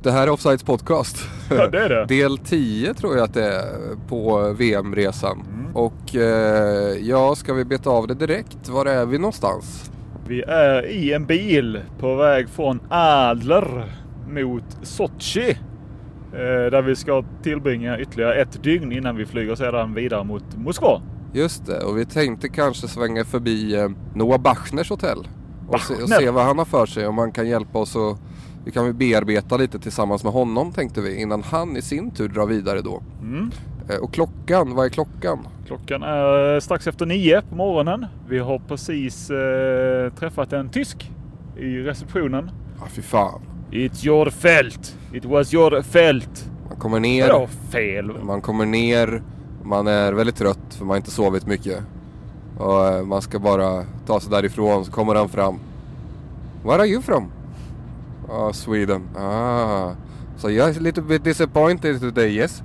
Det här är Offsides podcast. Ja, det är det. Del 10 tror jag att det är på VM-resan. Och ja, ska vi beta av det direkt? Var är vi någonstans? Vi är i en bil på väg från Adler mot Sochi. Där vi ska tillbringa ytterligare ett dygn innan vi flyger sedan vidare mot Moskva. Just det, och vi tänkte kanske svänga förbi Noah Bachners hotell. Och se vad han har för sig, om han kan hjälpa oss och vi kan väl bearbeta lite tillsammans med honom, tänkte vi, innan han i sin tur drar vidare då. Och klockan, vad är klockan? Klockan är strax efter 9 på morgonen. Vi har precis träffat en tysk i receptionen. Ja, fy fan. It's your felt. It was your felt. Man kommer ner. Ja, fel. Man kommer ner. Man är väldigt trött för man har inte sovit mycket. Och man ska bara ta sig därifrån, så kommer han fram. Where are you from? Sweden. So you're a little bit disappointed today, yes?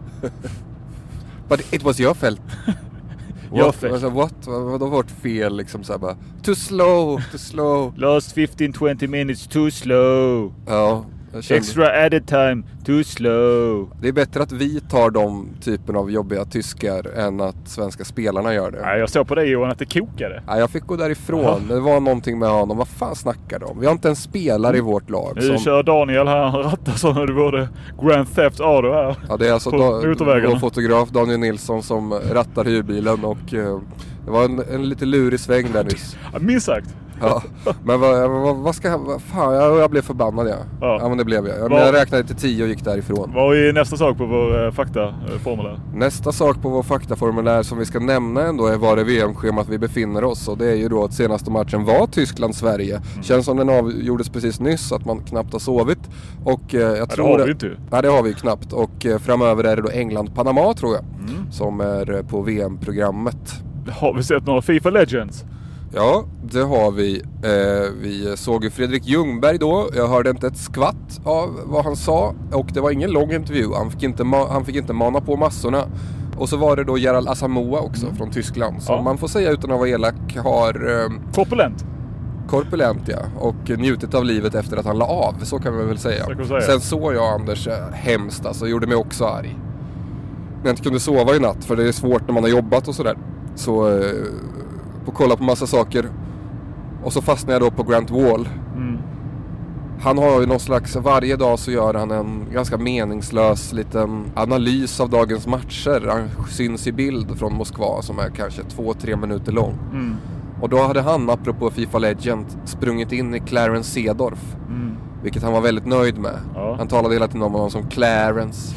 But it was your fault. What? Vad har varit fel liksom så här bara, too slow. Last 15-20 minutes too slow. Ja. Extra added time, too slow. Det är bättre att vi tar de typen av jobbiga tyskar än att svenska spelarna gör det. Nej, jag såg på dig, Johan, att det kokade. Nej, jag fick gå därifrån. Det var någonting med honom. Vad fan snackar de? Vi har inte en spelare i vårt lag. Nu kör Daniel här, han rattar så när det var Grand Theft Auto här. Ja, det är alltså vår fotograf Daniel Nilsson som rattar hyrbilen och det var en lite lurig sväng där nyss. Ja, minst sagt. Ja, men vad ska fan, jag blev förbannad ja, men det blev jag. Men jag räknade till 10 och gick därifrån. Vad är nästa sak på vår faktaformulär? Nästa sak på vår faktaformulär som vi ska nämna ändå är var det VM-schemat vi befinner oss. Och det är ju då att senaste matchen var Tyskland-Sverige. Känns som den avgjordes precis nyss, att man knappt har sovit. Och jag tror det har vi inte. Nej, det har vi knappt. Och framöver är det då England-Panama tror jag. Som är på VM-programmet. Har vi sett några FIFA Legends? Ja, det har vi. Vi såg ju Fredrik Ljungberg då. Jag hörde inte ett skvatt av vad han sa. Och det var ingen lång intervju. Han fick inte mana på massorna. Och så var det då Gerald Asamoah också från Tyskland. Som man får säga utan att vara elak har... Korpulent, ja. Och njutit av livet efter att han la av. Så kan vi väl säga. Sen såg jag Anders hemskt. Alltså gjorde mig också arg. Jag inte kunde sova i natt. För det är svårt när man har jobbat och sådär. Så... och kolla på massa saker. Och så fastnar jag då på Grant Wall. Han har ju någon slags, varje dag så gör han en ganska meningslös liten analys av dagens matcher. Han syns i bild från Moskva som är kanske 2-3 minuter lång. Och då hade han, apropå FIFA Legend, sprungit in i Clarence Seedorf. Vilket han var väldigt nöjd med. Han talade hela tiden om honom som Clarence.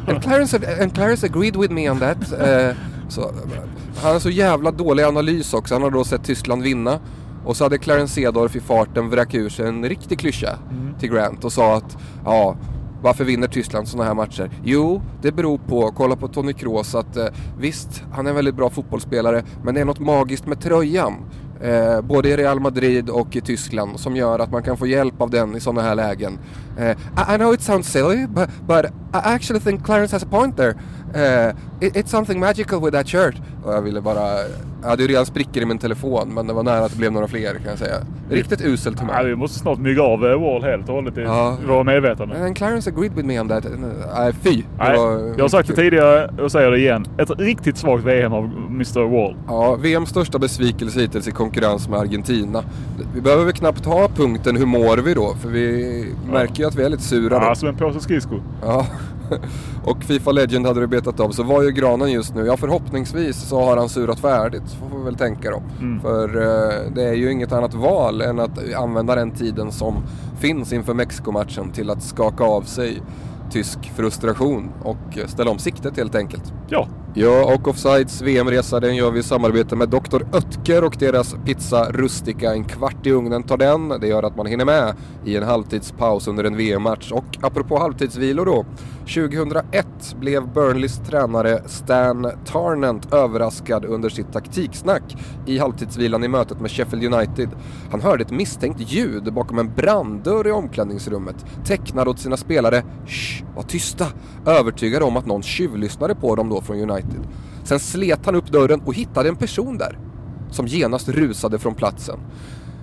And Clarence agreed with me on that. Så, han har så jävla dålig analys också. Han har då sett Tyskland vinna. Och så hade Clarence Seedorf i farten vräkt ur sig en riktig klyscha till Grant. Och sa att, varför vinner Tyskland såna här matcher? Jo, det beror på, kolla på Toni Kroos, att visst, han är en väldigt bra fotbollsspelare. Men det är något magiskt med tröjan. Både i Real Madrid och i Tyskland som gör att man kan få hjälp av den i sådana här lägen. I know it sounds silly, but I actually think Clarence has a point there. It's something magical with that shirt. Och jag ville bara... Jag hade ju redan sprickor i min telefon, men det var nära att det blev några fler, kan jag säga. Riktigt uselt humör. Ja, vi måste snart mygga av Wall helt och hållet i våra medvetande. And Clarence agreed with me on that. Fy. Jag har sagt det tidigare och säger det igen. Ett riktigt svagt VM av Mr. Wall. Ja, VMs största besvikelse hittills i konkurrens med Argentina. Vi behöver väl knappt ha punkten hur mår vi då? För vi märker ju att vi är lite sura då. Ja, som en påse skridskor. Ja. Och FIFA Legend hade du betat av. Så var ju Granen just nu. Ja, förhoppningsvis så har han surat färdigt. Så får vi väl tänka då. För det är ju inget annat val än att använda den tiden som finns inför Mexiko-matchen till att skaka av sig tysk frustration och ställa om siktet helt enkelt. Ja, och Offsides VM-resa, den gör vi i samarbete med Dr. Oetker och deras pizza Rustica. En kvart i ugnen tar den. Det gör att man hinner med i en halvtidspaus under en VM-match. Och apropå halvtidsvilor då. 2001 blev Burnleys tränare Stan Tarnant överraskad under sitt taktiksnack i halvtidsvilan i mötet med Sheffield United. Han hörde ett misstänkt ljud bakom en branddörr i omklädningsrummet. Tecknade åt sina spelare, shh, var tysta, övertygade om att någon tjuvlyssnade på dem då från United. Sen slet han upp dörren och hittade en person där som genast rusade från platsen.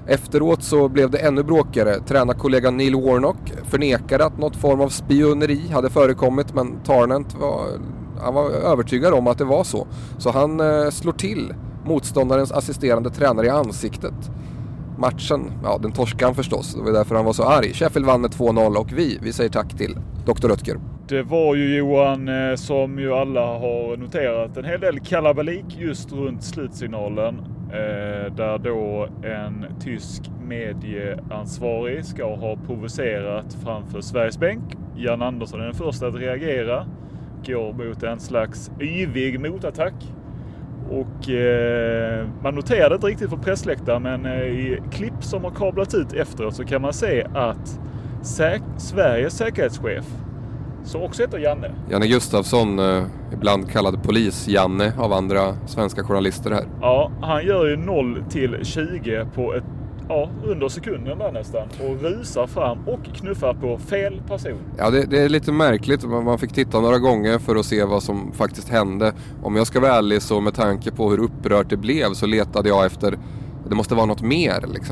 Efteråt så blev det ännu bråkigare. Tränarkollegan Neil Warnock förnekade att något form av spioneri hade förekommit, men Tarnant var övertygad om att det var så. Så han slår till motståndarens assisterande tränare i ansiktet. Matchen, den torskade han förstås. Det var därför han var så arg. Sheffield vann med 2-0 och vi säger tack till Dr. Röttger. Det var ju, Johan, som ju alla har noterat, en hel del kalabalik just runt slutsignalen. Där då en tysk medieansvarig ska ha provocerat framför Sveriges bänk. Jan Andersson är den första att reagera. Går mot en slags yvig motattack. Och man noterade inte riktigt på pressläktaren, men i klipp som har kablats ut efteråt så kan man se att Sveriges säkerhetschef, som också heter Janne Gustafsson, ibland kallad polis-Janne av andra svenska journalister här. Ja, han gör ju 0-20 på under sekunden där nästan, och rusar fram och knuffar på fel person. Ja, det är lite märkligt. Man fick titta några gånger för att se vad som faktiskt hände. Om jag ska vara ärlig, så med tanke på hur upprört det blev, så letade jag efter, det måste vara något mer liksom.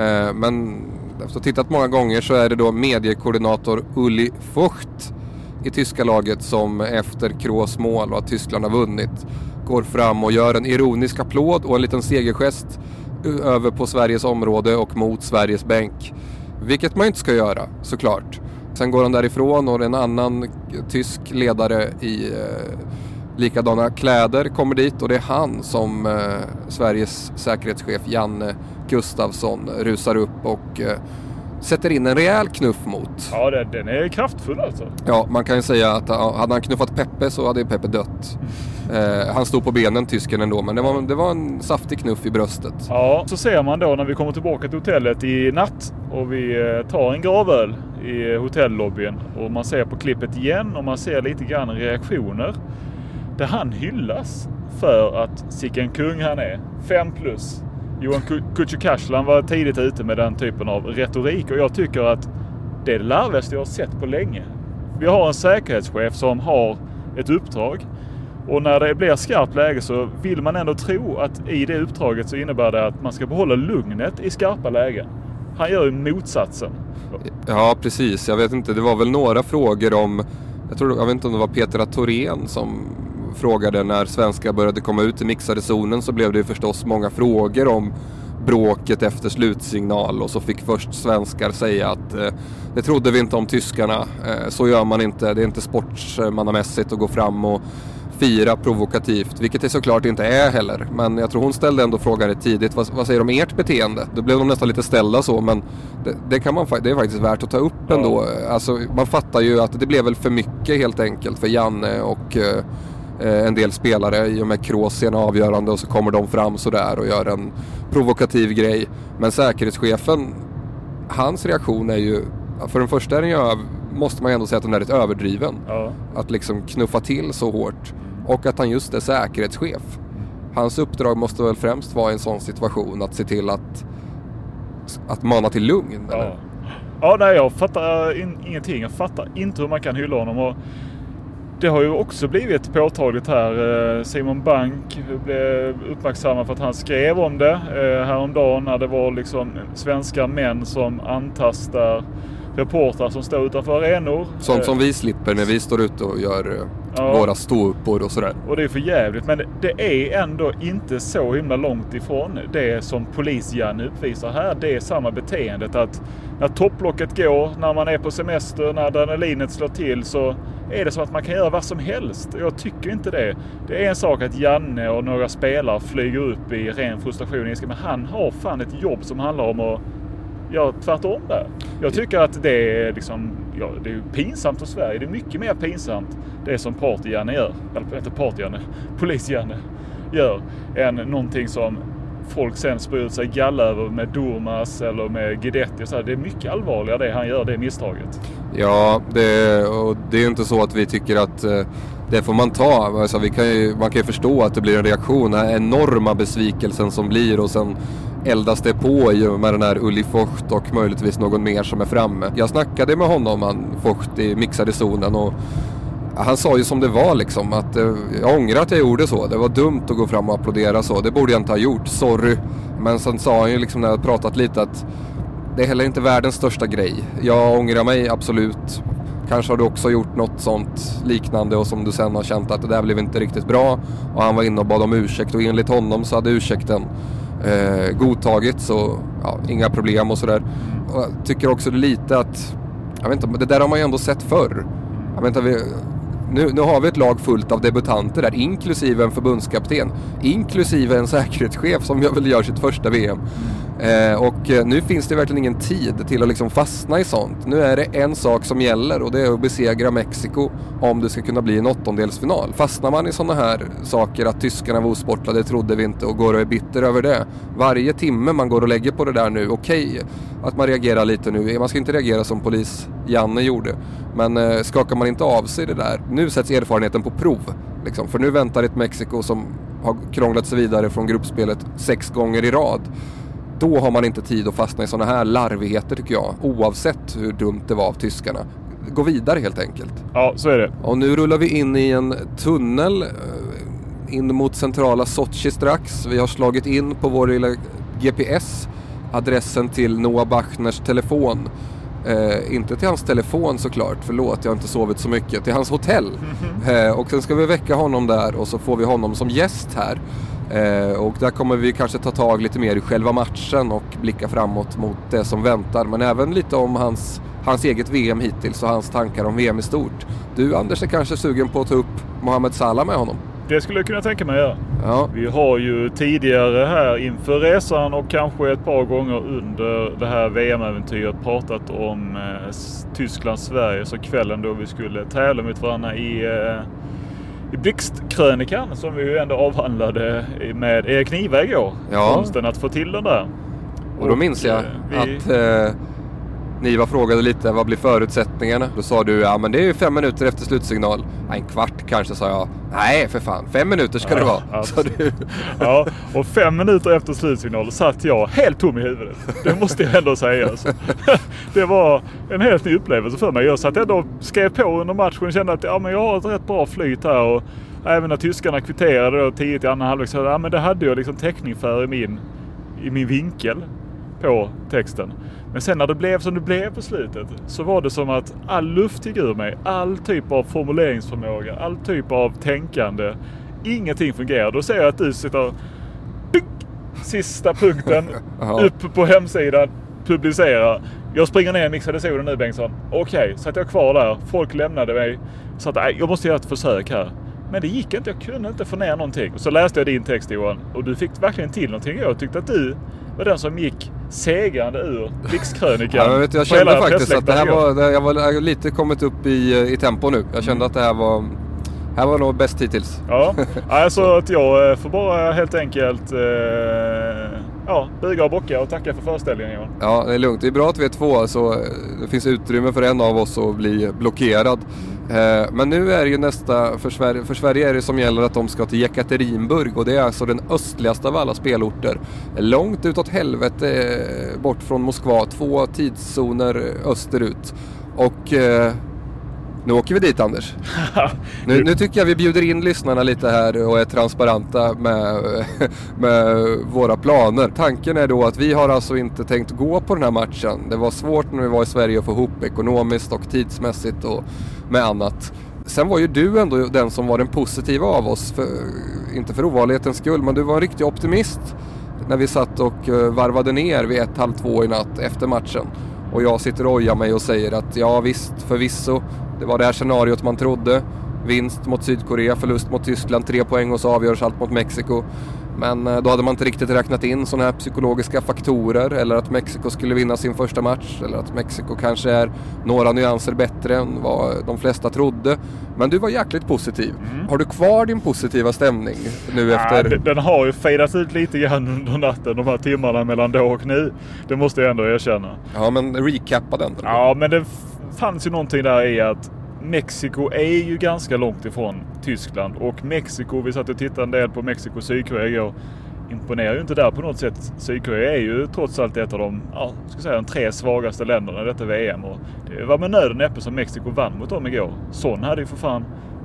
Men efter att ha tittat många gånger så är det då mediekoordinator Uli Vogt i tyska laget som efter Kroos mål och att Tyskland har vunnit går fram och gör en ironisk applåd och en liten segergest över på Sveriges område och mot Sveriges bänk. Vilket man inte ska göra, såklart. Sen går han därifrån och en annan tysk ledare i likadana kläder kommer dit, och det är han som Sveriges säkerhetschef Janne Gustafsson rusar upp och sätter in en rejäl knuff mot. Ja, den är kraftfull alltså. Ja, man kan ju säga att hade han knuffat Peppe så hade Peppe dött. Han stod på benen, tysken ändå, men det var en saftig knuff i bröstet. Ja, så ser man då när vi kommer tillbaka till hotellet i natt och vi tar en gravöl i hotellobbyn, och man ser på klippet igen och man ser lite grann reaktioner där han hyllas för att sicken kung han är. 5+. Johan Kücükaslan var tidigt ute med den typen av retorik, och jag tycker att det är det larvigaste jag har sett på länge. Vi har en säkerhetschef som har ett uppdrag, och när det blir skarpt läge så vill man ändå tro att i det uppdraget så innebär det att man ska behålla lugnet i skarpa lägen. Han gör ju motsatsen. Ja, precis. Jag vet inte, det var väl några frågor om, jag vet inte om det var Petra Thorén som frågade när svenskar började komma ut i mixade zonen, så blev det förstås många frågor om bråket efter slutsignal, och så fick först svenskar säga att det trodde vi inte om tyskarna, så gör man inte, det är inte sportsmannamässigt att gå fram och fira provokativt, vilket det såklart inte är heller, men jag tror hon ställde ändå frågan tidigt, vad säger de om ert beteende? Då blev de nästan lite ställda så, men det är faktiskt värt att ta upp ändå. Alltså, man fattar ju att det blev väl för mycket helt enkelt för Janne och en del spelare i och med Kroos är avgörande, och så kommer de fram så där och gör en provokativ grej. Men säkerhetschefen, hans reaktion är ju, för den första är den ju, måste man ändå säga att den är rätt överdriven. Ja. Att liksom knuffa till så hårt, och att han just är säkerhetschef. Hans uppdrag måste väl främst vara i en sån situation att se till att mana till lugn. Ja. Eller? Ja, nej, jag fattar ingenting. Jag fattar inte hur man kan hylla honom, och det har ju också blivit påtagligt här. Simon Bank blev uppmärksammad för att han skrev om det häromdagen, när det var liksom svenska män som antastar reportrar som står utanför arenor. Sånt som vi slipper när vi står ute och gör våra ståuppor och sådär. Och det är för jävligt, men det är ändå inte så himla långt ifrån det som polis-Janne uppvisar här. Det är samma beteendet, att när topplocket går, när man är på semester, när adrenalinet slår till, så är det som att man kan göra vad som helst. Jag tycker inte det. Det är en sak att Janne och några spelare flyger upp i ren frustration, men han har fan ett jobb som handlar om att tvärtom där. Jag tycker att det är liksom, det är pinsamt för Sverige. Det är mycket mer pinsamt det som Party-Janne gör, eller inte Party-Janne, Polis-Janne gör, än någonting som folk sen spyr ut sig galla över med Durmaz eller med Guidetti. Så det är mycket allvarligare det han gör, det misstaget. Ja, det är inte så att vi tycker att det får man ta. Alltså, man kan ju förstå att det blir en reaktion, den enorma besvikelsen som blir, och sen eldas det på med den här Uli Vogt och möjligtvis någon mer som är framme. Jag snackade med honom, Vogt, i mixade zonen, och Han sa ju som det var liksom, att jag ångrar att jag gjorde så. Det var dumt att gå fram och applådera så. Det borde jag inte ha gjort, sorry. Men sen sa han ju liksom när jag pratat lite att det är heller inte världens största grej. Jag ångrar mig absolut. Kanske har du också gjort något sånt liknande och som du sen har känt att det där blev inte riktigt bra. Och han var inne och bad om ursäkt och enligt honom så hade ursäkten godtagit, så ja, inga problem och sådär. Och jag tycker också det lite att, jag vet inte, det där har man ju ändå sett förr. Jag vet inte, nu har vi ett lag fullt av debutanter där, inklusive en förbundskapten, inklusive en säkerhetschef som jag väl gör sitt första VM. Och nu finns det verkligen ingen tid till att liksom fastna i sånt. Nu är det en sak som gäller och det är att besegra Mexiko om det ska kunna bli en åttondelsfinal. Fastnar man i sådana här saker att tyskarna var osportlade, trodde vi inte, och går och är bitter över det. Varje timme man går och lägger på det där nu, okej, att man reagerar lite nu. Man ska inte reagera som polis Janne gjorde. Men skakar man inte av sig det där, nu sätts erfarenheten på prov. Liksom. För nu väntar ett Mexiko som har krånglat sig vidare från gruppspelet 6 gånger i rad. Då har man inte tid att fastna i sådana här larvigheter tycker jag. Oavsett hur dumt det var av tyskarna. Gå vidare helt enkelt. Ja, så är det. Och nu rullar vi in i en tunnel in mot centrala Sochi strax. Vi har slagit in på vår lilla GPS adressen till Noah Bachners telefon. Inte till hans telefon såklart, förlåt, jag har inte sovit så mycket. Till hans hotell. Och sen ska vi väcka honom där och så får vi honom som gäst här. Och där kommer vi kanske ta tag lite mer i själva matchen och blicka framåt mot det som väntar. Men även lite om hans eget VM hittills och hans tankar om VM i stort. Du Anders är kanske sugen på att ta upp Mohamed Salah med honom? Det skulle jag kunna tänka mig göra. Ja. Vi har ju tidigare här inför resan och kanske ett par gånger under det här VM-äventyret pratat om Tyskland-Sverige, så kvällen då vi skulle tävla mot varandra i Blixtkrönikan som vi ju ändå avhandlade med Erik Niva igår. Ja. Konsten att få till den där. Och då minns jag att Niva frågade lite, vad blir förutsättningarna? Då sa du, ja men det är ju 5 minuter efter slutsignal. Ja, en kvart kanske, sa jag. Nej för fan, 5 minuter ska det vara. Alltså. Ja, och 5 minuter efter slutsignal satt jag helt tom i huvudet. Det måste jag ändå säga. Alltså. Det var en helt ny upplevelse för mig. Jag satt ändå och skrev på under matchen och kände att ja, men jag har ett rätt bra flyt här. Och även när tyskarna kvitterade då 10 till andra halvlek så ja, men det hade jag liksom täckning för i min vinkel på texten. Men sen när det blev som det blev på slutet så var det som att all luft gick ur mig. All typ av formuleringsförmåga, all typ av tänkande. Ingenting fungerar. Då ser jag att du sitter sista punkten upp på hemsidan, publicera. Jag springer ner och mixade solen nu, Bengtsson. Okej, så att jag kvar där. Folk lämnade mig. Så att jag måste göra ett försök här. Men det gick inte, jag kunde inte få ner någonting. Och så läste jag din text, Johan. Och du fick verkligen till någonting. Jag tyckte att du var den som gick segrande ur Blixtkrönikan. Ja, jag kände faktiskt att jag var lite kommit upp i tempo nu. Jag kände att det här var nog bäst hittills. Ja, alltså att jag får bara helt enkelt buga och bocka och tacka för föreställningen, Johan. Ja, det är lugnt. Det är bra att vi är 2, så det finns utrymme för en av oss att bli blockerad. Men nu är det ju för Sverige är det som gäller att de ska till Jekaterinburg, och det är alltså den östligaste av alla spelorter. Långt utåt helvete bort från Moskva, 2 tidszoner österut. Och nu åker vi dit, Anders. Nu tycker jag vi bjuder in lyssnarna lite här och är transparenta med våra planer. Tanken är då att vi har alltså inte tänkt gå på den här matchen. Det var svårt när vi var i Sverige att få ihop ekonomiskt och tidsmässigt och med annat. Sen var ju du ändå den som var den positiva av oss. Inte för ovanlighetens skull, men du var en riktig optimist när vi satt och varvade ner vid 1:30 i natt efter matchen. Och jag sitter och ojar mig och säger att ja visst, förvisso, det var det här scenariot man trodde. Vinst mot Sydkorea, förlust mot Tyskland, 3 poäng och så avgörs allt mot Mexiko. Men då hade man inte riktigt räknat in sådana här psykologiska faktorer, eller att Mexiko skulle vinna sin första match, eller att Mexiko kanske är några nyanser bättre än vad de flesta trodde. Men du var jäkligt positiv. Har du kvar din positiva stämning nu efter? Den har ju fejdat ut lite grann under natten, de här timmarna mellan då och nu. Det måste jag ändå erkänna. Ja, men recappa den. Ja, men det fanns ju någonting där i att Mexiko är ju ganska långt ifrån Tyskland, och Mexiko, vi satt och tittade en del på Mexiko och Sydkorea igår, imponerar ju inte där på något sätt. Sydkorea är ju trots allt ett av de 3 svagaste länderna i detta VM, och det var med nöd och näppe som Mexiko vann mot dem igår. Son hade ju för fan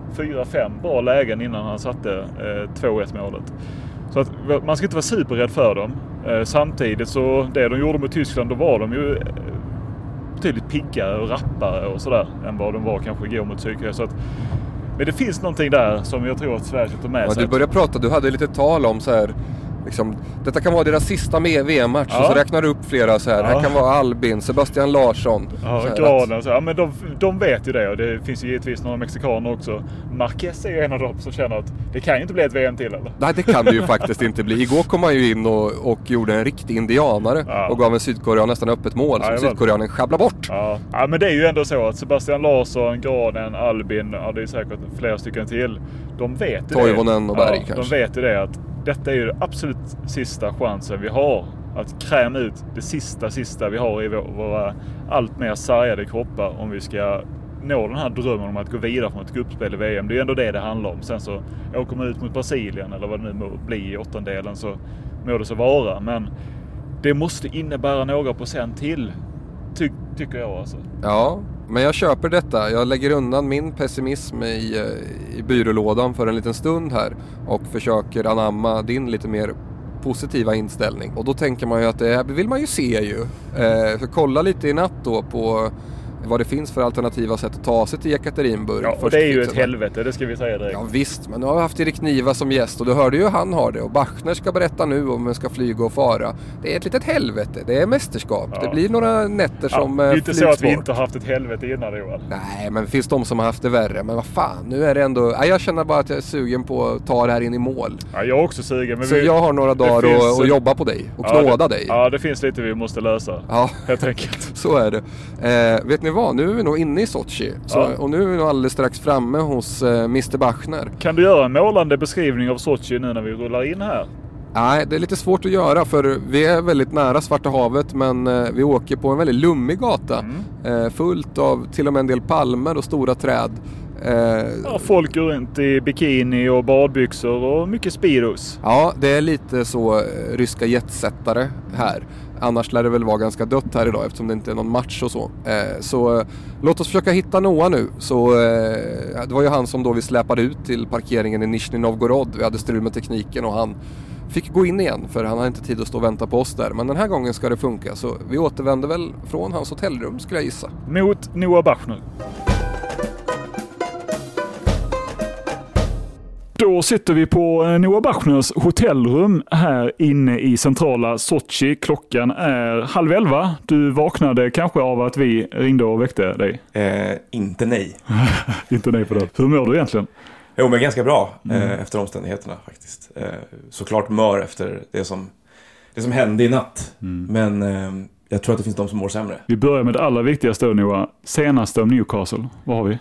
4-5 bra lägen innan han satte 2-1 målet. Så att man ska inte vara superrädd för dem. Samtidigt så det de gjorde med Tyskland, då var de ju betydligt piggare och rappare och sådär än vad de var kanske igår mot Sydkorea. Så att, men det finns någonting där som jag tror att Sverige ska ta med sig. Du började prata, du hade lite tal om så här, liksom, detta kan vara deras sista VM-match, och så räknar du upp flera så här. Här kan vara Albin, Sebastian Larsson. Granen. Så, men de vet ju det, och det finns ju givetvis några mexikaner också. Marquez är ju en av dem som känner att det kan ju inte bli ett VM till, eller? Nej, det kan det ju faktiskt inte bli. Igår kom han ju in och gjorde en riktig indianare och gav en Sydkorean nästan öppet mål som Sydkoreanen schabblar bort. Ja, men det är ju ändå så att Sebastian Larsson, Granen, Albin, det är säkert flera stycken till. De vet ju Toivonen och Berg kanske. De vet ju det att detta är ju absolut sista chansen vi har att kräma ut det sista vi har i våra allt mer sargade kroppar om vi ska nå den här drömmen om att gå vidare från ett gruppspel i VM. Det är ju ändå det handlar om. Sen så åker man ut mot Brasilien eller vad det nu må bli i åttondelen, så må det så vara. Men det måste innebära några procent till, tycker jag alltså. Ja, men jag köper detta. Jag lägger undan min pessimism i byrålådan för en liten stund här och försöker anamma din lite mer positiva inställning. Och då tänker man ju att det här vill man ju se ju. För kolla lite i natt då på vad det finns för alternativa sätt att ta sig till Ekaterinburg. Ja, och det är ju ett helvete, det ska vi säga direkt. Ja visst, men nu har vi haft Erik Niva som gäst och du hörde ju han har det. Och Bachner ska berätta nu om man ska flyga och fara. Det är ett litet helvete, det är mästerskap. Det blir några nätter som det är inte så att vi inte har haft ett helvete innan, Johan. Nej, men det finns de som har haft det värre. Men vad fan, nu är det ändå... jag känner bara att jag är sugen på att ta det här in i mål. Ja, jag är också sugen. Men så jag har några dagar att jobba på dig och knåda dig. Ja, det finns lite vi måste lösa. Ja, helt enkelt. Så är det. Vet ni vad, nu är vi nog inne i Sochi. Och nu är vi nog alldeles strax framme hos Mr. Bachner. Kan du göra en målande beskrivning av Sochi nu när vi rullar in här? Nej, det är lite svårt att göra för vi är väldigt nära Svarta havet, men vi åker på en väldigt lummig gata. Fullt av till och med en del palmer och stora träd. Folk går runt i bikini och badbyxor och mycket speedos. Ja, det är lite så ryska jetsättare här. Annars lär det väl vara ganska dött här idag eftersom det inte är någon match och så. Så låt oss försöka hitta Noah nu. Så det var ju han som då vi släpade ut till parkeringen i Nizhny Novgorod. Vi hade strul med tekniken och han fick gå in igen för han hade inte tid att stå och vänta på oss där. Men den här gången ska det funka, så vi återvänder väl från hans hotellrum skulle jag gissa. Mot Noah Bachner. Då sitter vi på Noah Bachners hotellrum här inne i centrala Sochi. Klockan är 10:30. Du vaknade kanske av att vi ringde och väckte dig? Inte nej. Inte nej på det. Hur mår du egentligen? Jo, men ganska bra efter omständigheterna faktiskt. Såklart mör efter det som hände i natt. Men jag tror att det finns de som mår sämre. Vi börjar med det allra viktigaste, Noah. Senaste om Newcastle. Vad har vi?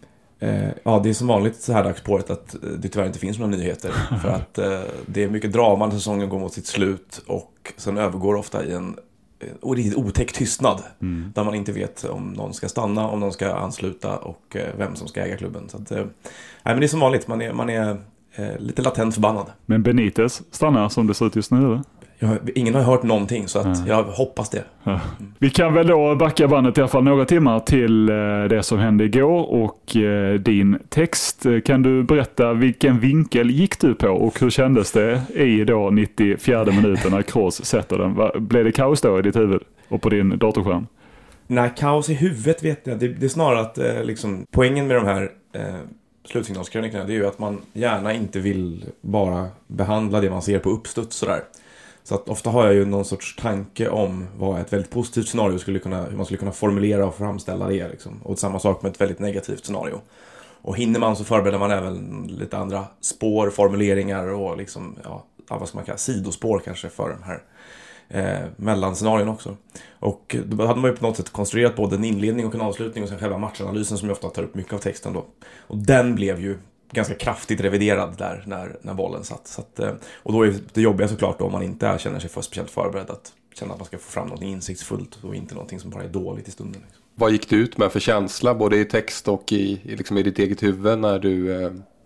Ja, det är som vanligt så här dags på året att det tyvärr inte finns några nyheter. För att det är mycket drama när säsongen går mot sitt slut. Och sen övergår ofta i en otäck tystnad. Där man inte vet om någon ska stanna, om någon ska ansluta och vem som ska äga klubben. Så att, nej, men det är som vanligt, man är lite latent förbannad. Men Benitez stannar som det ser ut just nu, eller? Ingen har hört någonting, så att jag hoppas det. Vi kan väl då backa bandet i alla fall några timmar till det som hände igår och din text. Kan du berätta vilken vinkel gick du på och hur kändes det i då 94 minuten när Kroos sätter den? Blev det kaos då i ditt huvud och på din datorskärm? Nej, kaos i huvudet vet jag. Det är snarare att liksom, poängen med de här slutsignalskrönikorna, det är ju att man gärna inte vill bara behandla det man ser på uppstuds sådär. Så att ofta har jag ju någon sorts tanke om vad ett väldigt positivt scenario hur man skulle kunna formulera och framställa det liksom. Och samma sak med ett väldigt negativt scenario. Och hinner man så förbereder man även lite andra spår, formuleringar och liksom, vad ska man kalla, sidospår kanske för de här mellanscenarion också. Och då hade man ju på något sätt konstruerat både en inledning och en avslutning och sen själva matchanalysen som ju ofta tar upp mycket av texten då. Och den blev ju ganska kraftigt reviderad där när bollen satt. Så att, och då är det jobbiga såklart då, om man inte känner sig för speciellt förberedd, att känna att man ska få fram något insiktsfullt och inte någonting som bara är dåligt i stunden. Liksom. Vad gick du ut med för känsla både i text och i ditt eget huvud när du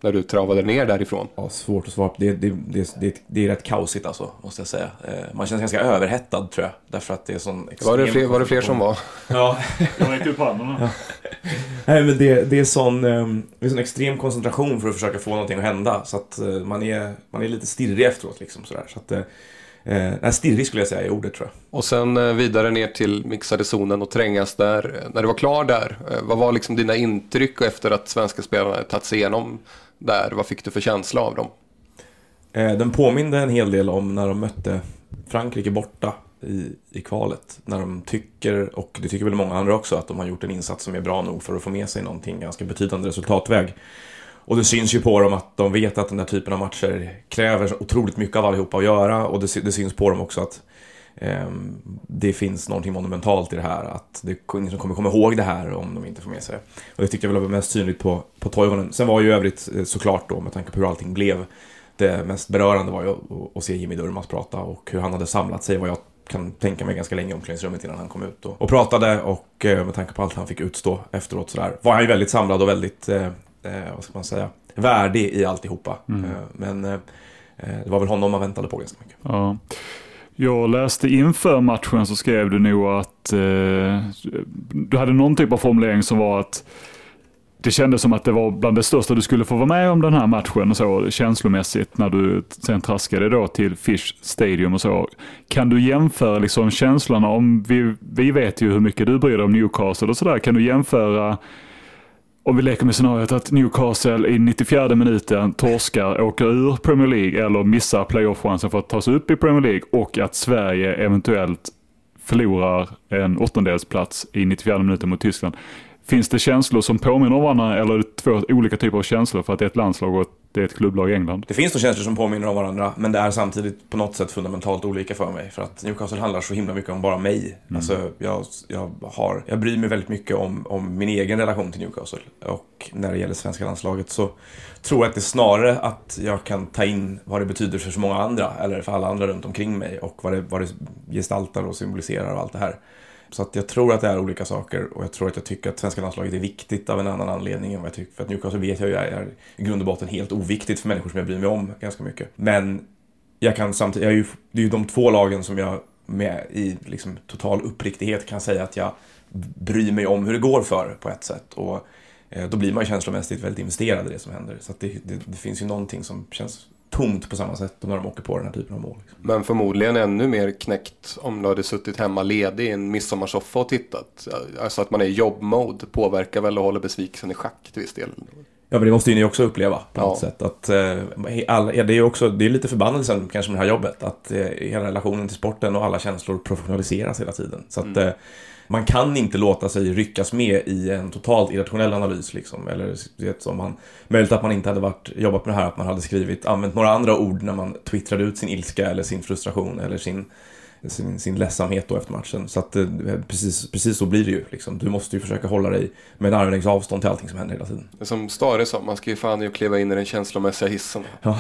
när du travade ner därifrån? Ja, svårt att svara på. Det är rätt kaosigt alltså, måste jag säga. Man känns ganska överhettad, tror jag. Därför att det är sån extrem... Var det fler som var? Ja, jag räckte upp handen. Ja. Nej, men det är sån extrem koncentration för att försöka få någonting att hända. Så att man är lite stirrig efteråt liksom sådär. Så att... stirrig skulle jag säga i ordet, tror jag. Och sen vidare ner till mixade zonen och trängas där. När du var klar där, vad var liksom dina intryck efter att svenska spelarna tagit sig igenom där? Vad fick du för känsla av dem? Den påminde en hel del om när de mötte Frankrike borta i kvalet. När de tycker, och det tycker väl många andra också, att de har gjort en insats som är bra nog för att få med sig någonting ganska betydande resultatväg. Och det syns ju på dem att de vet att den där typen av matcher kräver så otroligt mycket av allihopa att göra. Och det syns på dem också att det finns någonting monumentalt i det här. Att det är ingen som kommer komma ihåg det här om de inte får med sig det. Och det tyckte jag väl var mest synligt på Toivonen. Sen var ju övrigt såklart då, med tanke på hur allting blev, det mest berörande var ju att se Jimmy Durmaz prata. Och hur han hade samlat sig, vad jag kan tänka mig ganska länge i omklädningsrummet innan han kom ut och pratade. Och med tanke på allt han fick utstå efteråt så där, var han ju väldigt samlad och väldigt... vad ska man säga, värdig i alltihopa. Men det var väl honom man väntade på ganska mycket. Ja. Jag läste inför matchen, så skrev du nog att du hade någon typ av formulering som var att det kändes som att det var bland det största du skulle få vara med om den här matchen och så känslomässigt, när du sen traskade då till Fish Stadium och så. Kan du jämföra liksom känslorna, om vi vet ju hur mycket du bryr dig om Newcastle och sådär, kan du jämföra, om vi leker med scenariot att Newcastle i 94 minuten torskar, åker ur Premier League eller missar playoff-chansen för att ta sig upp i Premier League, och att Sverige eventuellt förlorar en åttondelsplats i 94 minuter mot Tyskland. Finns det känslor som påminner om varandra, eller är det två olika typer av känslor för att det är ett landslag och det är ett klubblag i England? Det finns då känslor som påminner om varandra, men det är samtidigt på något sätt fundamentalt olika för mig. För att Newcastle handlar så himla mycket om bara mig. Alltså, jag bryr mig väldigt mycket om min egen relation till Newcastle. Och när det gäller svenska landslaget så tror jag att det är snarare att jag kan ta in vad det betyder för så många andra, eller för alla andra runt omkring mig, och vad det gestaltar och symboliserar och allt det här. Så att jag tror att det är olika saker, och jag tycker att svenska landslaget är viktigt av en annan anledning än vad jag tycker. För att Newcastle vet jag ju är i grund och botten helt oviktigt för människor som jag bryr mig om ganska mycket. Men jag kan samtidigt, det är ju de två lagen som jag med i liksom total uppriktighet kan säga att jag bryr mig om hur det går för på ett sätt. Och då blir man ju känslomässigt väldigt investerad i det som händer. Så att det finns ju någonting som känns tomt på samma sätt när de åker på den här typen av mål. Liksom. Men förmodligen ännu mer knäckt om du hade suttit hemma ledig i en midsommarsoffa och tittat. Alltså att man är i jobbmode påverkar väl och håller besvikelsen i schack till viss del. Ja, men det måste ju ni också uppleva på något sätt. Att, det är lite förbannelsen kanske med det här jobbet. Att hela relationen till sporten och alla känslor professionaliseras hela tiden. Så att man kan inte låta sig ryckas med i en totalt irrationell analys liksom. Eller möjligt att man inte hade jobbat med det här, att man hade använt några andra ord när man twittrade ut sin ilska eller sin frustration eller sin ledsamhet då efter matchen. Så att precis så blir det ju liksom. Du måste ju försöka hålla dig med en armlängds avstånd till allting som händer hela tiden. Som Stare sa, man ska ju fan ju kliva in i den känslomässiga hissen. Ja.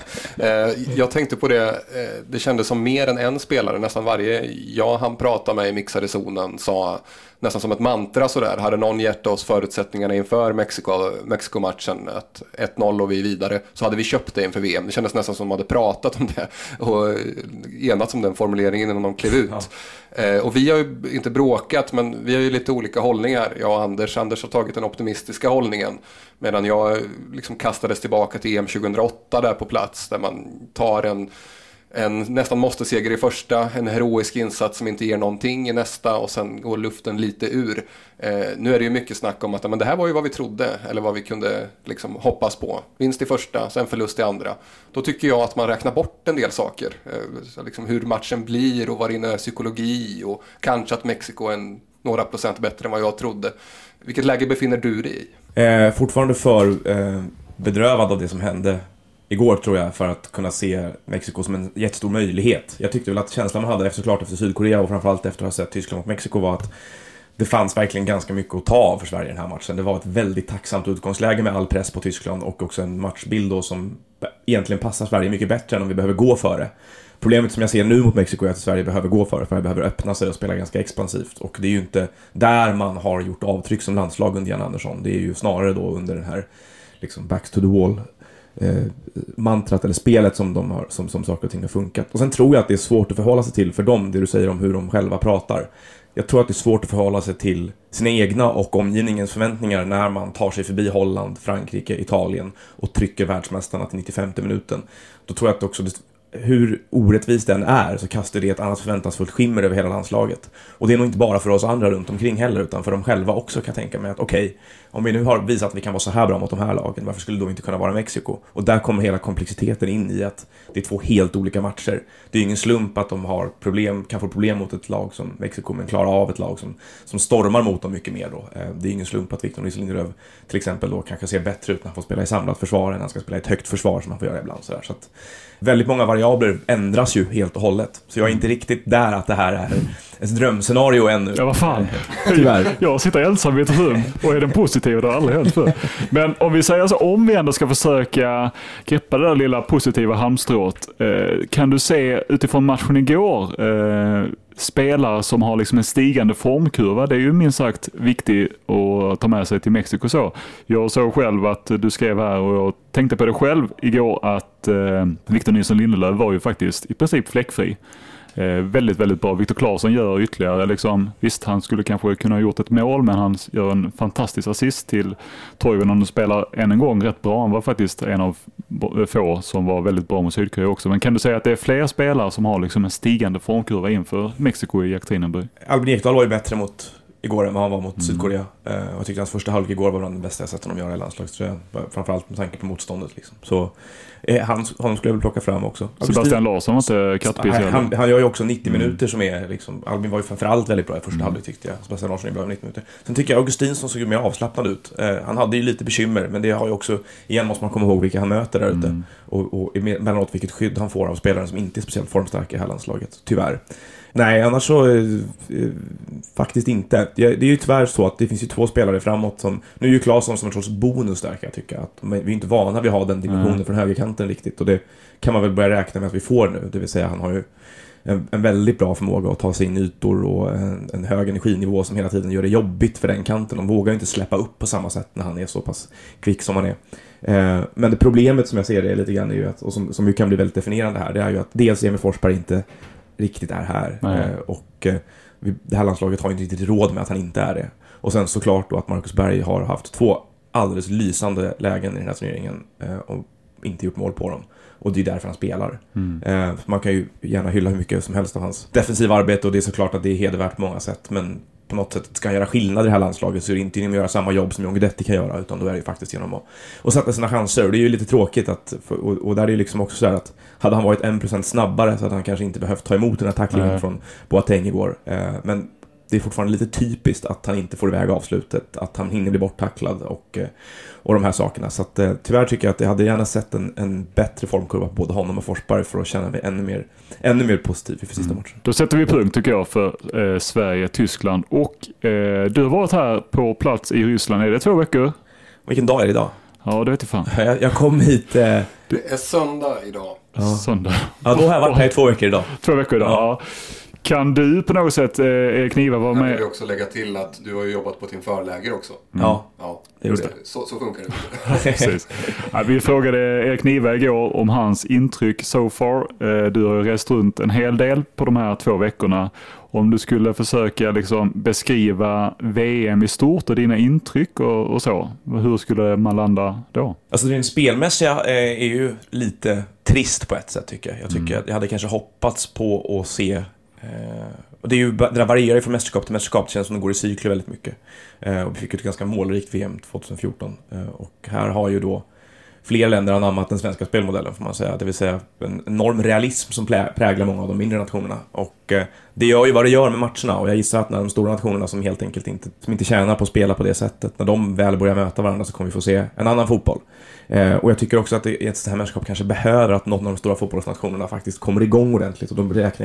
Jag tänkte på det kändes som mer än en spelare, nästan varje han pratade med i mixade zonen sa nästan som ett mantra sådär. Hade någon gett oss förutsättningarna inför Mexiko-matchen att 1-0 och vi vidare, så hade vi köpt det inför VM. Det kändes nästan som de hade pratat om det och enats om den formuleringen innan de klev ut. Ja. Och vi har ju inte bråkat, men vi har ju lite olika hållningar. Jag och Anders har tagit den optimistiska hållningen, medan jag liksom kastades tillbaka till EM 2008 där på plats, där man tar en nästan måste seger i första, en heroisk insats som inte ger någonting i nästa, och sen går luften lite ur. Nu är det ju mycket snack om att men det här var ju vad vi trodde, eller vad vi kunde liksom hoppas på. Vinst i första, sen förlust i andra. Då tycker jag att man räknar bort en del saker. Liksom hur matchen blir och vad det är psykologi, och kanske att Mexiko är några procent bättre än vad jag trodde. Vilket läge befinner du dig i? Fortfarande för bedrövad av det som hände igår, tror jag, för att kunna se Mexiko som en jättestor möjlighet. Jag tyckte väl att känslan man hade efter Sydkorea och framförallt efter att ha sett Tyskland och Mexiko var att det fanns verkligen ganska mycket att ta av för Sverige i den här matchen. Det var ett väldigt tacksamt utgångsläge med all press på Tyskland, och också en matchbild då som egentligen passar Sverige mycket bättre än om vi behöver gå före. Problemet som jag ser nu mot Mexiko är att Sverige behöver gå före, för Sverige behöver öppna sig och spela ganska expansivt. Och det är ju inte där man har gjort avtryck som landslag under Jan Andersson. Det är ju snarare då under den här liksom backs to the wall mantrat eller spelet som de har, som saker och ting har funkat. Och sen tror jag att det är svårt att förhålla sig till för dem, det du säger om hur de själva pratar. Jag tror att det är svårt att förhålla sig till sina egna och omgivningens förväntningar när man tar sig förbi Holland, Frankrike, Italien och trycker världsmästarna till 95:e minuten. Då tror jag att också hur orättvist den är så kastar det ett annat förväntansfullt skimmer över hela landslaget. Och det är nog inte bara för oss andra runt omkring heller, utan för dem själva också, kan jag tänka mig att okej, om vi nu har visat att vi kan vara så här bra mot de här lagen, varför skulle då inte kunna vara Mexiko? Och där kommer hela komplexiteten in i att det är två helt olika matcher. Det är ingen slump att de har kan få problem mot ett lag som Mexiko, men klarar av ett lag som stormar mot dem mycket mer då. Det är ingen slump att Victor Nilsson Lindelöf till exempel då kanske ser bättre ut när han får spela i samlat försvar än när han ska spela i ett högt försvar som han får göra ibland. Så att väldigt många variabler ändras ju helt och hållet. Så jag är inte riktigt där att det här är ett drömscenario ännu. Ja, vad fan. Tyvärr. Jag sitter ensam i ett rum och är den positiva, det har aldrig hänt för. Men om vi säger så, om vi ändå ska försöka greppa det där lilla positiva hamstrået, kan du se utifrån matchen igår spelare som har liksom en stigande formkurva? Det är ju minst sagt viktigt att ta med sig till Mexiko så. Jag såg själv att du skrev här och jag tänkte på det själv igår att Victor Nilsson Lindelöf var ju faktiskt i princip fläckfri. Väldigt, väldigt bra. Victor Claesson gör ytterligare liksom, visst han skulle kanske kunna ha gjort ett mål, men han gör en fantastisk assist till Toivonen och spelar än en gång rätt bra. Han var faktiskt en av få som var väldigt bra mot Sydkorea också. Men kan du säga att det är fler spelare som har liksom en stigande formkurva inför Mexiko i Jekaterinburg? Albin Ekdal var ju bättre mot igår än vad han var mot Sydkorea. Jag tyckte hans första halvlek igår var bland det bästa jag sett honom göra i landslagströjan. Framförallt med tanke på motståndet. Liksom. Så honom skulle jag väl plocka fram också. Sebastian Larsson var inte kattpis. Han gör ju också 90 minuter som är liksom, Albin var ju framförallt väldigt bra i första halvlek tyckte jag. Sebastian Larsson är bra i 90 minuter. Sen tycker jag Augustinsson såg ju mer avslappnad ut. Han hade ju lite bekymmer, men det har ju också, igen måste man komma ihåg vilka han möter där ute. Och mellanåt vilket skydd han får av spelaren som inte är speciellt formstarka i här landslaget. Tyvärr. Nej, annars så faktiskt inte. Det är ju tyvärr så att det finns ju två spelare framåt som, nu är ju Claesson som en sorts bonus där kan jag tycka. Att vi är inte vana vid att ha den dimensionen från högerkanten riktigt. Och det kan man väl börja räkna med att vi får nu. Det vill säga han har ju en väldigt bra förmåga att ta sig in i ytor och en hög energinivå som hela tiden gör det jobbigt för den kanten. De vågar inte släppa upp på samma sätt när han är så pass kvick som han är. Men det problemet som jag ser det lite grann är ju att, och som ju kan bli väldigt definierande här, det är ju att dels Emil Forsberg inte riktigt är här. Och det här landslaget har inte riktigt råd med att han inte är det. Och sen såklart då att Marcus Berg har haft 2 alldeles lysande lägen i den här turneringen och inte gjort mål på dem. Och det är därför han spelar. Man kan ju gärna hylla hur mycket som helst av hans defensiva arbete, och det är såklart att det är hedervärt på många sätt, men på något sätt ska han göra skillnad i det här landslaget så är det inte genom att göra samma jobb som John Guidetti kan göra, utan då är det ju faktiskt genom att sätta sina chanser. Och det är ju lite tråkigt att, och där är det liksom också så här att hade han varit 1% snabbare så hade han kanske inte behövt ta emot den här tacklingen från Boateng igår. Men det är fortfarande lite typiskt att han inte får iväg avslutet, att han hinner bli borttacklad och de här sakerna. Så att, tyvärr tycker jag att jag hade gärna sett en bättre formkurva på både honom och Forsberg för att känna mig ännu mer positiv för sista matchen. Då sätter vi punkt tycker jag för Sverige, Tyskland och du har varit här på plats i Ryssland. Är det 2 veckor? Vilken dag är det idag? Ja, det vet jag fan. Jag kom hit... Det är söndag idag. Söndag. Ja, då har jag varit här i 2 veckor idag. 2 veckor idag, ja. Kan du på något sätt, Erik Niva, vara med? Jag vill också lägga till att du har ju jobbat på din förläger också. Ja, det gjorde det. Så funkar det. Precis. Ja, vi frågade Erik Niva igår om hans intryck so far. Du har ju rest runt en hel del på de här 2 veckorna. Om du skulle försöka liksom beskriva VM i stort och dina intryck och så, hur skulle man landa då? Alltså den spelmässiga är ju lite trist på ett sätt tycker jag. Jag tycker att jag hade kanske hoppats på att se... Och det är ju, det där varierar från mästerskap till mästerskap. Det känns som det går i cykler väldigt mycket. Och vi fick ett ganska målrikt VM 2014. Och här har ju då fler länder anammat den svenska spelmodellen får man säga. Det vill säga en enorm realism som präglar många av de mindre nationerna. Och det gör ju vad det gör med matcherna. Och jag gissar att när de stora nationerna som helt enkelt inte tjänar på att spela på det sättet, när de väl börjar möta varandra så kommer vi få se en annan fotboll. Och jag tycker också att ett sånt här mästerskap kanske behöver att någon av de stora fotbollsnationerna faktiskt kommer igång ordentligt. Och då räknar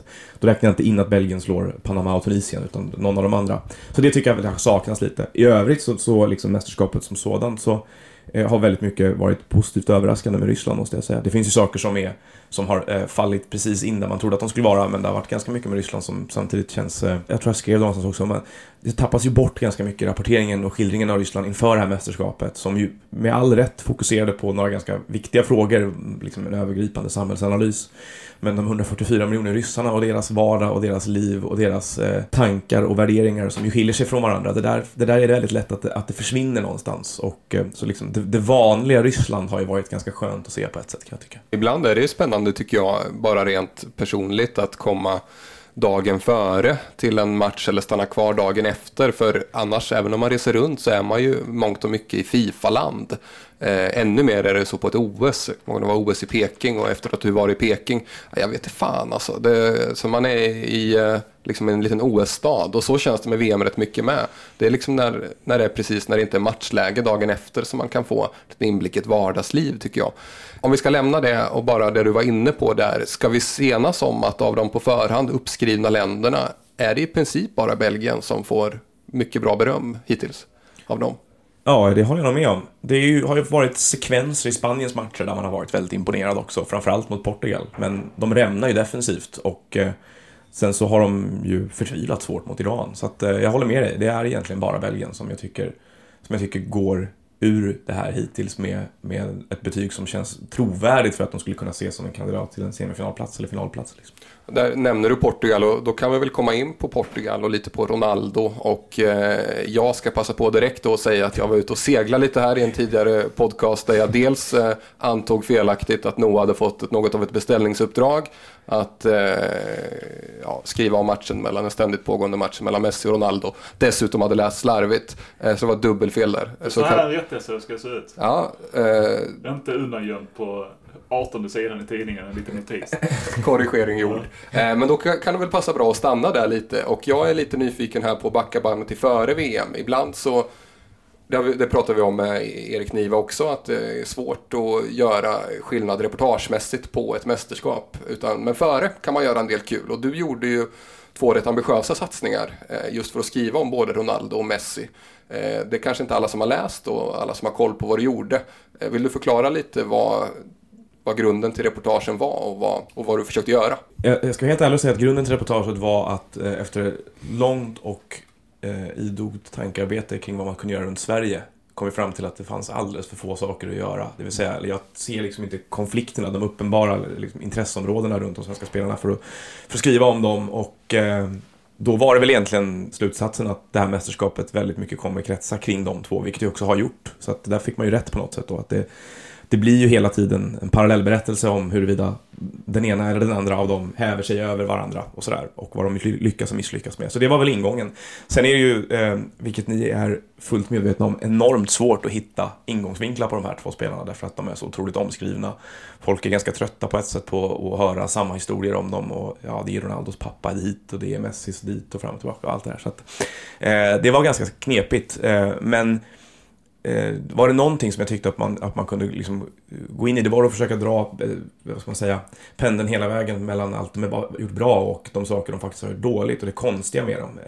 jag inte in att Belgien slår Panama och Tunisien utan någon av de andra. Så det tycker jag saknas lite. I övrigt så liksom mästerskapet som sådant så har väldigt mycket varit positivt överraskande med Ryssland måste jag säga. Det finns ju saker som har fallit precis in där man trodde att de skulle vara, men det har varit ganska mycket med Ryssland som samtidigt känns, jag tror jag skrev någonstans också, men det tappas ju bort ganska mycket rapporteringen och skildringen av Ryssland inför det här mästerskapet, som ju med all rätt fokuserade på några ganska viktiga frågor, liksom en övergripande samhällsanalys. Men de 144 miljoner ryssarna och deras vardag och deras liv och deras tankar och värderingar som ju skiljer sig från varandra, det där är det väldigt lätt att det försvinner någonstans. Och så liksom det vanliga Ryssland har ju varit ganska skönt att se på ett sätt, kan jag tycka. Ibland är det spännande, tycker jag, bara rent personligt, att komma dagen före till en match eller stanna kvar dagen efter, för annars, även om man reser runt, så är man ju mångt och mycket i FIFA-land. Ännu mer är det så på ett OS. Det var OS i Peking, och efter att du var i Peking, jag vet inte fan alltså, så man är i liksom en liten OS-stad, och så känns det med VM rätt mycket med. Det är liksom när det är precis när det inte är matchläge dagen efter som man kan få ett inblick i ett vardagsliv, tycker jag. Om vi ska lämna det och bara det du var inne på där, ska vi senas om att av de på förhand uppskrivna länderna är det i princip bara Belgien som får mycket bra beröm hittills av dem? Ja, det håller jag nog med om. Det har ju varit sekvenser i Spaniens matcher där man har varit väldigt imponerad också, framförallt mot Portugal. Men de rämnar ju defensivt, och sen så har de ju förtvivlat svårt mot Iran. Så att, jag håller med dig, det är egentligen bara Belgien som jag tycker går ur det här hittills med ett betyg som känns trovärdigt för att de skulle kunna ses som en kandidat till en semifinalplats eller finalplats. Liksom. Där nämner du Portugal, och då kan vi väl komma in på Portugal och lite på Ronaldo, och jag ska passa på direkt då att säga att jag var ute och segla lite här i en tidigare podcast där jag dels antog felaktigt att Noah hade fått något av ett beställningsuppdrag att skriva om en ständigt pågående match mellan Messi och Ronaldo. Dessutom hade läst slarvigt, så det var dubbelfel där. Så här rättelse ska se ut. Ja, inte undangömt på 18 sidan i tidningen, en liten notis. Korrigering gjord. Men då kan det väl passa bra att stanna där lite. Och jag är lite nyfiken här på att backa bandet till före VM. Ibland så, det pratar vi om med Erik Niva också, att det är svårt att göra skillnad reportagemässigt på ett mästerskap. Men före kan man göra en del kul. Och du gjorde ju 2 rätt ambitiösa satsningar just för att skriva om både Ronaldo och Messi. Det är kanske inte alla som har läst och alla som har koll på vad du gjorde. Vill du förklara lite vad grunden till reportagen var och vad du försökte göra? Jag ska helt ärligt säga att grunden till reportaget var att efter långt och idogt tankearbete kring vad man kunde göra runt Sverige kom vi fram till att det fanns alldeles för få saker att göra. Det vill säga, jag ser liksom inte konflikterna, de uppenbara liksom intresseområdena runt de svenska spelarna för att skriva om dem, och då var det väl egentligen slutsatsen att det här mästerskapet väldigt mycket kommer kretsa kring de två, vilket jag också har gjort. Så att där fick man ju rätt på något sätt då, att det blir ju hela tiden en parallellberättelse om huruvida den ena eller den andra av dem häver sig över varandra och sådär, och vad de lyckas och misslyckas med. Så det var väl ingången. Sen är det ju, vilket ni är fullt medvetna om, enormt svårt att hitta ingångsvinklar på de här två spelarna, därför att de är så otroligt omskrivna. Folk är ganska trötta på ett sätt på att höra samma historier om dem, och ja, det är Ronaldos pappa dit och det är Messis dit och fram och tillbaka och allt det här. Så att, det var ganska knepigt, men var det någonting som jag tyckte att man kunde liksom gå in i, det var att försöka dra pendeln hela vägen mellan allt de har gjort bra och de saker de faktiskt har gjort dåligt och det konstiga med dem.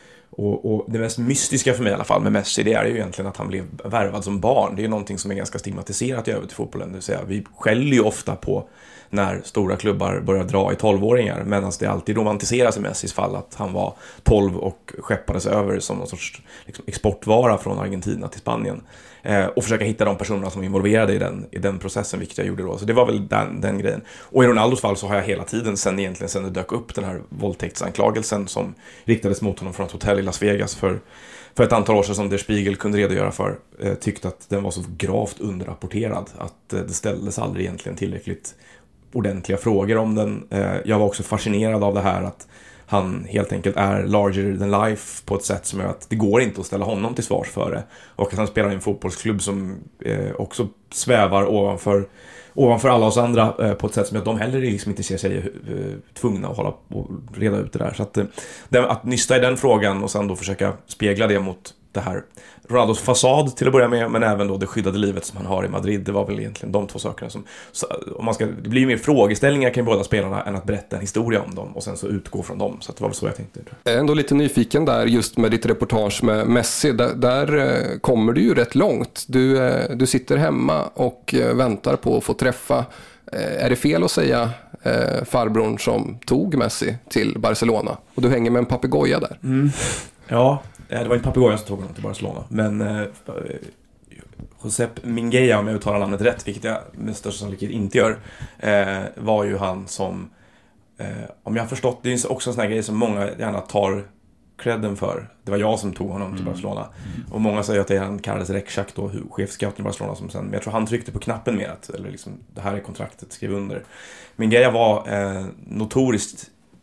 Och det mest mystiska för mig i alla fall med Messi, det är ju egentligen att han blev värvad som barn. Det är ju någonting som är ganska stigmatiserat i övrigt i fotbollen. Det vill säga, vi skäller ju ofta på när stora klubbar börjar dra i 12-åringar, medan det alltid romantiseras i Messis fall att han var 12 och skeppades över som någon sorts liksom, exportvara från Argentina till Spanien, och försöka hitta de personerna som är involverade i den processen, vilket jag gjorde då. Så det var väl den grejen. Och i Ronaldos fall så har jag hela tiden sen det dök upp den här våldtäktsanklagelsen som riktades mot honom från ett hotell i Las Vegas för ett antal år sedan, som Der Spiegel kunde redogöra för, tyckte att den var så gravt underrapporterad att det ställdes aldrig egentligen tillräckligt ordentliga frågor om den. Jag var också fascinerad av det här att han helt enkelt är larger than life på ett sätt som gör att det går inte att ställa honom till svars för det. Och att han spelar i en fotbollsklubb som också svävar ovanför alla oss andra på ett sätt som gör att de heller liksom inte ser sig tvungna att hålla och reda ut det där. Så att nysta i den frågan och sen då försöka spegla det mot det här Ronaldos fasad till att börja med, men även då det skyddade livet som han har i Madrid. Det var väl egentligen de två sakerna som, det blir ju mer frågeställningar kring båda spelarna än att berätta en historia om dem och sen så utgå från dem. Så det var väl så jag tänkte. Jag är ändå lite nyfiken där just med ditt reportage med Messi. Där kommer du ju rätt långt. Du sitter hemma och väntar på att få träffa Är det fel att säga farbrorn som tog Messi till Barcelona? Och du hänger med en papegoja där. Ja, det var inte papegojan som tog honom till Barcelona. Men Josep Minguella, om jag uttalar namnet rätt, vilket jag med största sannolikhet inte gör, var ju han som, om jag har förstått, det är också en sån här grej som många gärna tar credden för. Det var jag som tog honom till Barcelona. Och många säger att det är han Carles Rexach då, chefscouten i Barcelona, som sen, men jag tror han tryckte på knappen mer att, eller liksom, det här är kontraktet, skriv under. Minguella var notoriskt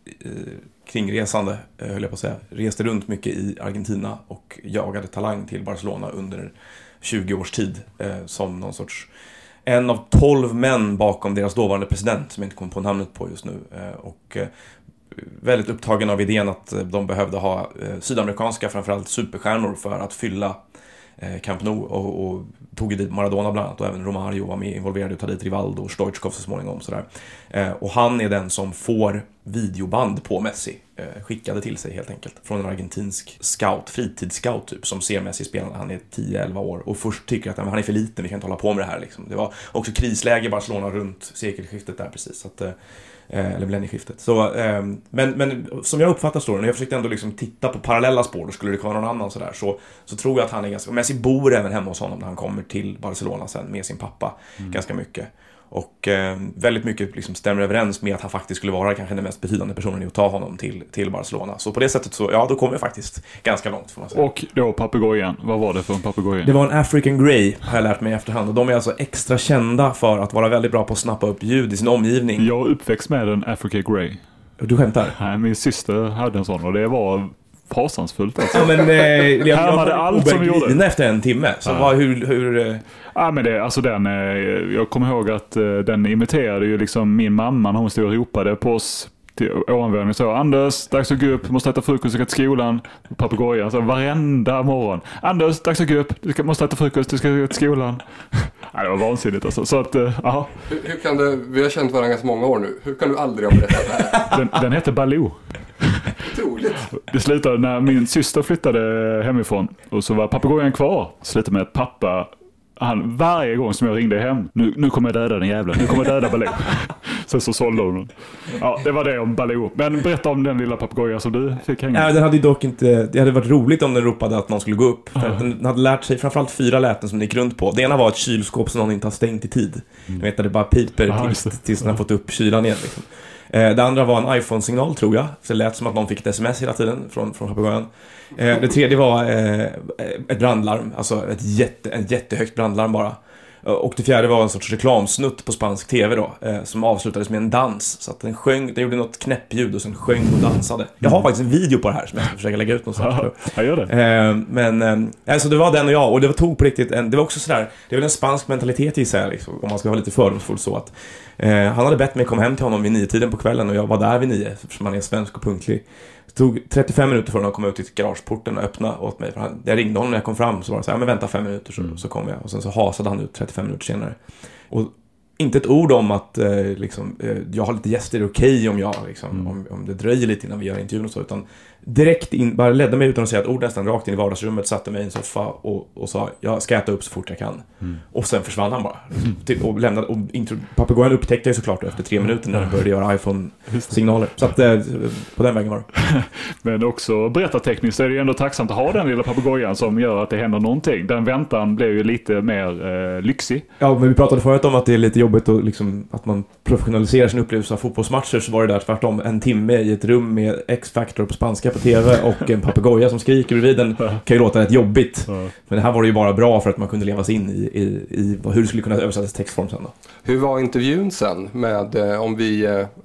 kringresande, höll jag på att säga. Reste runt mycket i Argentina och jagade talang till Barcelona under 20 års tid, som någon sorts en av 12 män bakom deras dåvarande president, som jag inte kommer på namnet på just nu, och väldigt upptagen av idén att de behövde ha sydamerikanska, framförallt superstjärnor, för att fylla Camp Nou, och tog dit Maradona bland annat, och även Romario var med involverad och tog dit Rivaldo och Stoichkov så småningom sådär. Och han är den som får videoband på Messi skickade till sig helt enkelt från en argentinsk scout, fritidsscout typ, som ser Messi spela när han är 10-11 år och först tycker att han är för liten, vi kan inte hålla på med det här liksom. Det var också krisläge i Barcelona runt sekelskiftet där precis, så att eller millennieskiftet. Så, men som jag uppfattar storyn, jag försökte ändå liksom titta på parallella spår, då skulle det vara någon annan sådär, så tror jag att han är ganska, Messi bor även hemma hos honom när han kommer till Barcelona sen med sin pappa ganska mycket. Och väldigt mycket liksom stämmer överens med att han faktiskt skulle vara kanske den mest betydande personen i att ta honom till Barcelona. Så på det sättet så, ja, då kommer jag faktiskt ganska långt, får man säga. Och då papegojan, vad var det för en papegoja? Det var en African Grey, har jag lärt mig i efterhand. Och de är alltså extra kända för att vara väldigt bra på att snappa upp ljud i sin omgivning. Jag är uppväxt med en African Grey. Du skämtar? Nej, min syster hade en sån och det var fasansfullt alltså. Ja, men jag hade allt som vi gjorde efter en timme. Så hur Ja, men det, alltså jag kommer ihåg att den imiterade ju liksom min mamma när hon stod och ropade på oss till ovanvåningen, så Anders, dags att gå upp, måste äta frukost, du ska till skolan. Papegojan, så varenda morgon. Anders, dags att gå upp, du måste äta frukost, du ska till skolan. Ja, det var vansinnigt alltså. Så att, ja. Hur kan du, vi har känt varandra ganska många år nu, hur kan du aldrig ha berättat det här? Den heter Baloo. Otroligt. Det slutade när min syster flyttade hemifrån och så var papegojan kvar. Slutade med att pappa, han varje gång som jag ringde hem, nu kommer jag döda den jävla, nu kommer jag döda Baloo. Sen så sålde hon. Ja, det var det om Baloo. Men berätta om den lilla papegojan som du fick hänga. Nej, den hade ju dock inte, det hade varit roligt om den ropade att någon skulle gå upp. För att den hade lärt sig framförallt 4 läten som den gick runt på. Det ena var ett kylskåp som någon inte har stängt i tid. Du vet att det bara piper tills den har fått upp kylan igen liksom. Det andra var en iPhone-signal, tror jag. Så det lät som att någon fick ett sms hela tiden från papegojan. Det tredje var ett brandlarm. Alltså ett jättehögt brandlarm bara. Och det fjärde var en sorts reklamsnutt på spansk tv då, som avslutades med en dans. Så att den sjöng, det gjorde något knäppljud och sen sjöng och dansade. Jag har faktiskt en video på det här som jag ska försöka lägga ut någonstans. Jag gör det. Men alltså det var den och jag, och det tog på riktigt det var också sådär, det är väl en spansk mentalitet i sig liksom, om man ska vara lite fördomsfull så att han hade bett mig komma hem till honom vid 9-tiden på kvällen och jag var där vid 9 eftersom han är svensk och punktlig. Det tog 35 minuter för honom att komma ut till garageporten och öppna åt mig. Jag ringde honom när jag kom fram, så var det så här, men vänta 5 minuter så kom jag. Och sen så hasade han ut 35 minuter senare. Och inte ett ord om att jag har lite gäster, okej om jag om det dröjer lite innan vi gör intervjun och så, utan direkt in, bara ledde mig utan att säga ett ord, nästan rakt in i vardagsrummet, satte mig i en soffa och sa, jag ska äta upp så fort jag kan. Och sen försvann han bara. Och lämnade, och papegojan upptäckte jag såklart efter 3 minuter när den började göra iPhone-signaler. Så att på den vägen var det. Men också berättartekniskt är det ändå tacksamt att ha den lilla papegojan som gör att det händer någonting. Den väntan blev ju lite mer lyxig. Ja, men vi pratade förut om att det är lite jobbigt och liksom, att man professionaliserar sin upplevelse av fotbollsmatcher, så var det där tvärtom en timme i ett rum med X-Factor på spanska på tv och en papegoja som skriker bredvid den kan ju låta rätt jobbigt. Men det här var det ju bara bra för att man kunde leva sig in i hur det skulle kunna översättas i textform sen då. Hur var intervjun sen med, om vi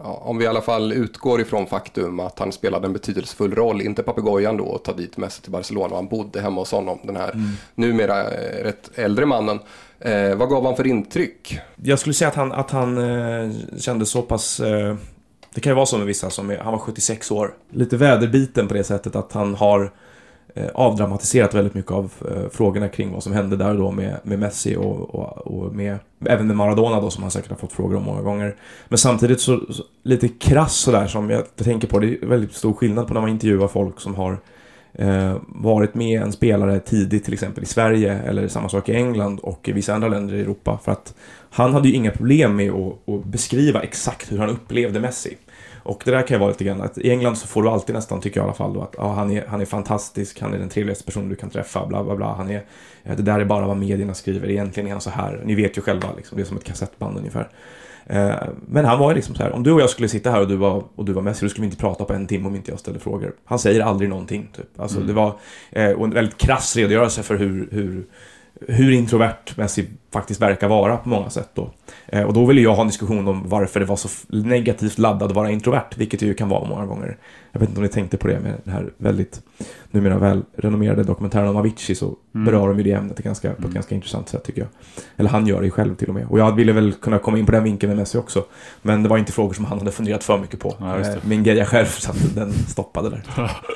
i alla fall utgår ifrån faktum att han spelade en betydelsefull roll, inte papegojan då, att ta dit Messi till Barcelona, och han bodde hemma hos honom, den här numera rätt äldre mannen. Vad gav han för intryck? Jag skulle säga att han kände så pass... det kan ju vara så med vissa han var 76 år. Lite väderbiten på det sättet att han har avdramatiserat väldigt mycket av frågorna kring vad som hände där då med Messi och även med Maradona då, som han säkert har fått frågor om många gånger. Men samtidigt så lite krass sådär som jag tänker på, det är väldigt stor skillnad på när man intervjuar folk som har varit med en spelare tidigt till exempel i Sverige eller samma sak i England och i vissa andra länder i Europa, för att han hade ju inga problem med att beskriva exakt hur han upplevde Messi. Och det där kan ju vara lite grann att i England så får du alltid nästan, tycker jag i alla fall då, att han är fantastisk, han är den trevligaste personen du kan träffa, bla bla bla, det där är bara vad medierna skriver, egentligen är han så här, ni vet ju själva liksom, det är som ett kassettband ungefär. Men han var liksom så här, om du och jag skulle sitta här och du var Messi, då skulle vi inte prata på en timme om inte jag ställde frågor. Han säger aldrig någonting typ. Alltså det var en väldigt krass redogörelse för hur introvert Messi faktiskt verkar vara på många sätt då. Och då ville jag ha en diskussion om varför det var så negativt laddad att vara introvert, vilket det ju kan vara många gånger. Jag vet inte om ni tänkte på det med den här väldigt numera väl renommerade dokumentären om Avicii, så berör de ju det ämnet på ett ganska intressant sätt tycker jag. Eller han gör det själv till och med. Och jag ville väl kunna komma in på den vinkeln med Messi också. Men det var inte frågor som han hade funderat för mycket på. Ja, min greja själv, så att den stoppade där.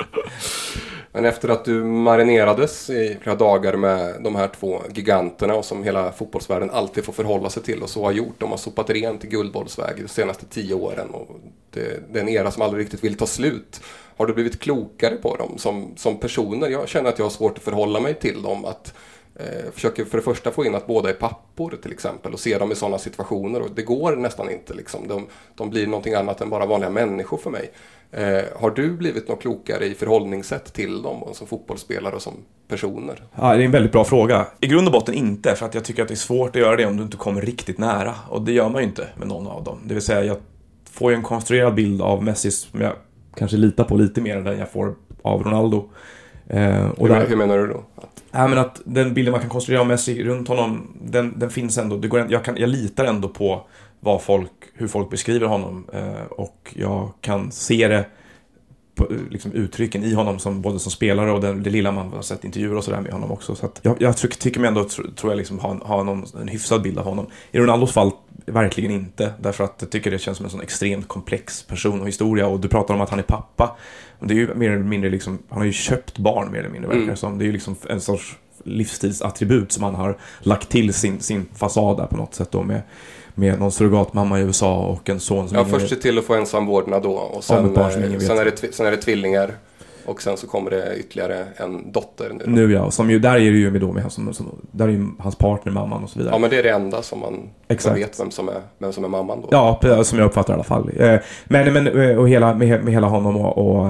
Men efter att du marinerades i flera dagar med de här två giganterna och som hela fotbollsvärlden alltid får förhålla sig till och så har gjort, de har sopat rent i guldbollsväg de senaste 10 åren och det är en era som aldrig riktigt vill ta slut. Har du blivit klokare på dem som personer? Jag känner att jag har svårt att förhålla mig till dem, att försöker för det första få in att båda är pappor till exempel och se dem i sådana situationer, och det går nästan inte liksom. De blir någonting annat än bara vanliga människor för mig. Har du blivit något klokare i förhållningssätt till dem som fotbollsspelare och som personer? Ja, det är en väldigt bra fråga. I grund och botten inte, för att jag tycker att det är svårt att göra det om du inte kommer riktigt nära, och det gör man ju inte med någon av dem. Det vill säga, jag får ju en konstruerad bild av Messi som jag kanske litar på lite mer än jag får av Ronaldo. Hur menar du då? Ja, men att den bilden man kan konstruera av Messi runt honom, den finns ändå. Jag litar ändå på hur folk beskriver honom, och jag kan se det på, liksom, uttrycken i honom som både som spelare och det lilla man har sett intervjuer och sådär med honom också. Så att jag tycker mig ändå, tror jag liksom ha en hyfsad bild av honom. I Ronaldos fall verkligen inte, därför att jag tycker det känns som en sån extremt komplex person och historia. Och du pratar om att han är pappa, och det är ju mer eller mindre liksom, han har ju köpt barn mer eller mindre, verkar som. Det är ju liksom en sorts livsstilsattribut som han har lagt till sin fasad där på något sätt då, med någon surrogatmamma i USA och en son som först se till att få ensam vårdnad då, och sen är det tvillingar, och sen så kommer det ytterligare en dotter nu ja, som ju, där är det ju med då med där är ju hans partner, mamman och så vidare. Ja, men det är det enda som man vet vem som är mamman då. Ja, som jag uppfattar i alla fall. Men och med hela honom och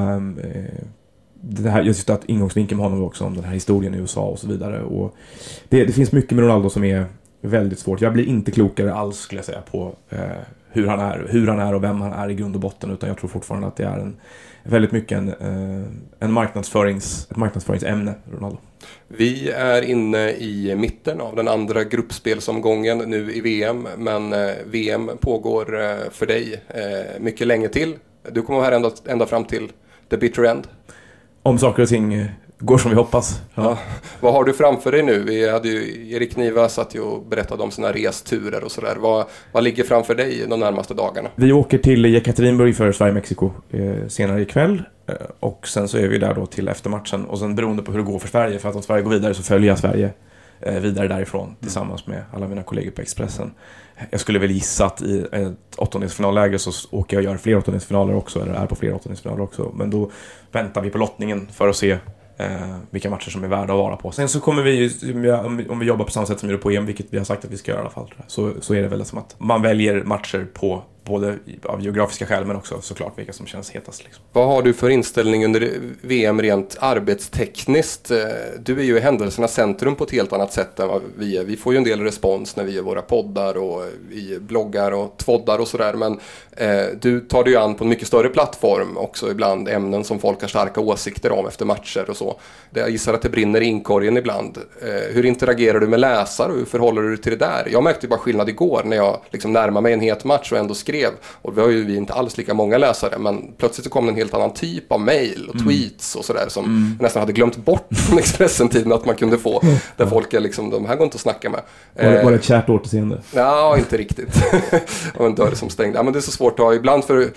det här, just att ingångsvinkeln med honom också om den här historien i USA och så vidare, och det finns mycket med Ronaldo som är väldigt svårt. Jag blir inte klokare alls, skulle jag säga, på hur han är och vem han är i grund och botten, utan jag tror fortfarande att det är väldigt mycket ett marknadsföringsämne, Ronaldo. Vi är inne i mitten av den andra gruppspelsomgången nu i VM, men VM pågår för dig mycket länge till. Du kommer här ända fram till the bitter end. Om saker och ting går som vi hoppas. Ja. Vad har du framför dig nu? Vi hade ju Erik Niva satt ju och berättade om sina resturer och sådär. Vad ligger framför dig de närmaste dagarna? Vi åker till Jekaterinburg för Sverige-Mexiko senare ikväll. Och sen så är vi där då till eftermatchen. Och sen beroende på hur det går för Sverige, för att om Sverige går vidare så följer jag Sverige vidare därifrån tillsammans med alla mina kollegor på Expressen. Jag skulle väl gissa att i ett åttondelsfinalläge så åker jag och gör fler åttondelsfinaler också, eller är på fler åttondelsfinaler också. Men då väntar vi på lottningen för att se vilka matcher som är värda att vara på. Sen så kommer vi, om vi jobbar på samma sätt som vi gör på EM, vilket vi har sagt att vi ska göra i alla fall, så är det väl som att man väljer matcher på både av geografiska skäl men också såklart vilka som känns hetast liksom. Vad har du för inställning under VM rent arbetstekniskt? Du är ju i händelsernas centrum på ett helt annat sätt än vad vi är. Vi får ju en del respons när vi gör våra poddar och i bloggar och twoddar och sådär, men du tar dig ju an på en mycket större plattform också, ibland ämnen som folk har starka åsikter om efter matcher och så. Jag gissar att det brinner i inkorgen ibland. Hur interagerar du med läsare och hur förhåller du dig till det där? Jag märkte bara skillnad igår när jag liksom närmade mig en het match och ändå skrev, och vi har ju inte alls lika många läsare, men plötsligt så kom en helt annan typ av mejl och tweets och sådär som jag nästan hade glömt bort från Expressen-tiden att man kunde få, där folk är liksom, de här går inte att snacka med. Var det ett kärt återseende? Ja, inte riktigt. Och en dörr som stängde. Ja, men det är så svårt att ha ibland, för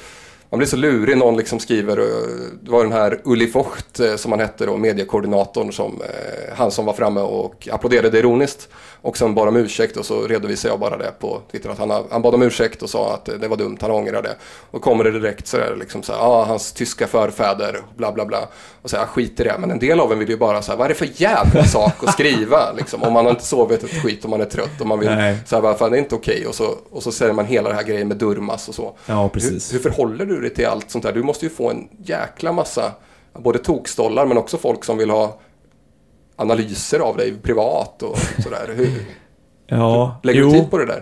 man blir så lurig. Någon liksom skriver, det var den här Uli Vogt som han hette då, mediekoordinatorn, som han som var framme och applåderade ironiskt och sen bad om ursäkt, och så redovisade jag bara det på Twitter att han bad om ursäkt och sa att det var dumt, han ångrade. Och kommer det direkt så där liksom så här, hans tyska förfäder bla bla bla, och så här, skit i det. Men en del av en vill ju bara så här, vad är det för jävla sak att skriva liksom, om man har inte sovit ett skit, om man är trött och man vill så här, varför det är inte okej, och så säger man hela det här grejen med Durmaz och så. Ja, precis. Hur förhåller du dig till allt sånt där? Du måste ju få en jäkla massa både tokstollar men också folk som vill ha analyser av dig privat och sådär. Hur lägger du tid på det där?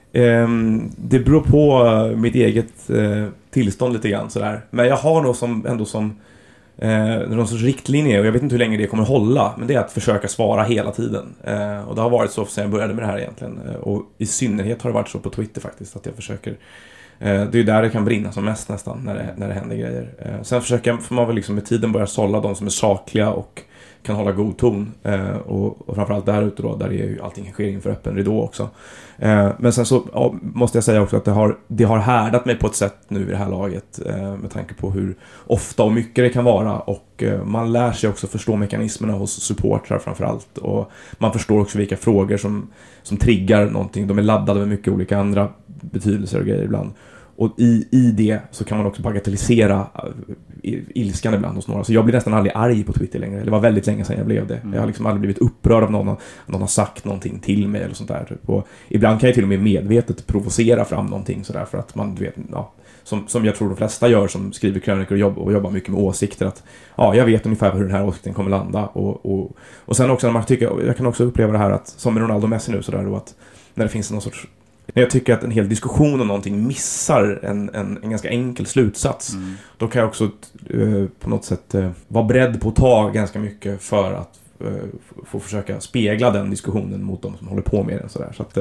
Det beror på mitt eget tillstånd lite grann sådär. Men jag har nog som någon sorts riktlinje, och jag vet inte hur länge det kommer hålla, men det är att försöka svara hela tiden. Och det har varit så sedan jag började med det här egentligen. Och i synnerhet har det varit så på Twitter faktiskt, att jag försöker. Det är ju där det kan brinna som mest nästan, när det händer grejer. Sen får man väl liksom med tiden börja sålla de som är sakliga och kan hålla god ton, och framförallt där ute då, där det är ju allting sker inför öppen ridå också. Men sen så måste jag säga också att det har härdat mig på ett sätt nu i det här laget, med tanke på hur ofta och mycket det kan vara, och man lär sig också förstå mekanismerna hos supportrar framförallt, och man förstår också vilka frågor som triggar någonting. De är laddade med mycket olika andra betydelser och grejer ibland. Och i det så kan man också bagatellisera ilskan ibland hos några. Så jag blir nästan aldrig arg på Twitter längre. Det var väldigt länge sedan jag blev det. Jag har liksom aldrig blivit upprörd av någon har sagt någonting till mig eller sånt där. Typ. Och ibland kan jag till och med medvetet provocera fram någonting sådär, för att man vet, som jag tror de flesta gör som skriver krönikor och jobbar mycket med åsikter, att jag vet ungefär hur den här åsikten kommer landa. Och sen också när man tycker, jag kan också uppleva det här att, som med Ronaldo Messi nu sådär, att när det finns någon sorts, när jag tycker att en hel diskussion om någonting missar en ganska enkel slutsats, då kan jag också på något sätt vara beredd på att ta ganska mycket för att få försöka spegla den diskussionen mot de som håller på med den sådär. Så att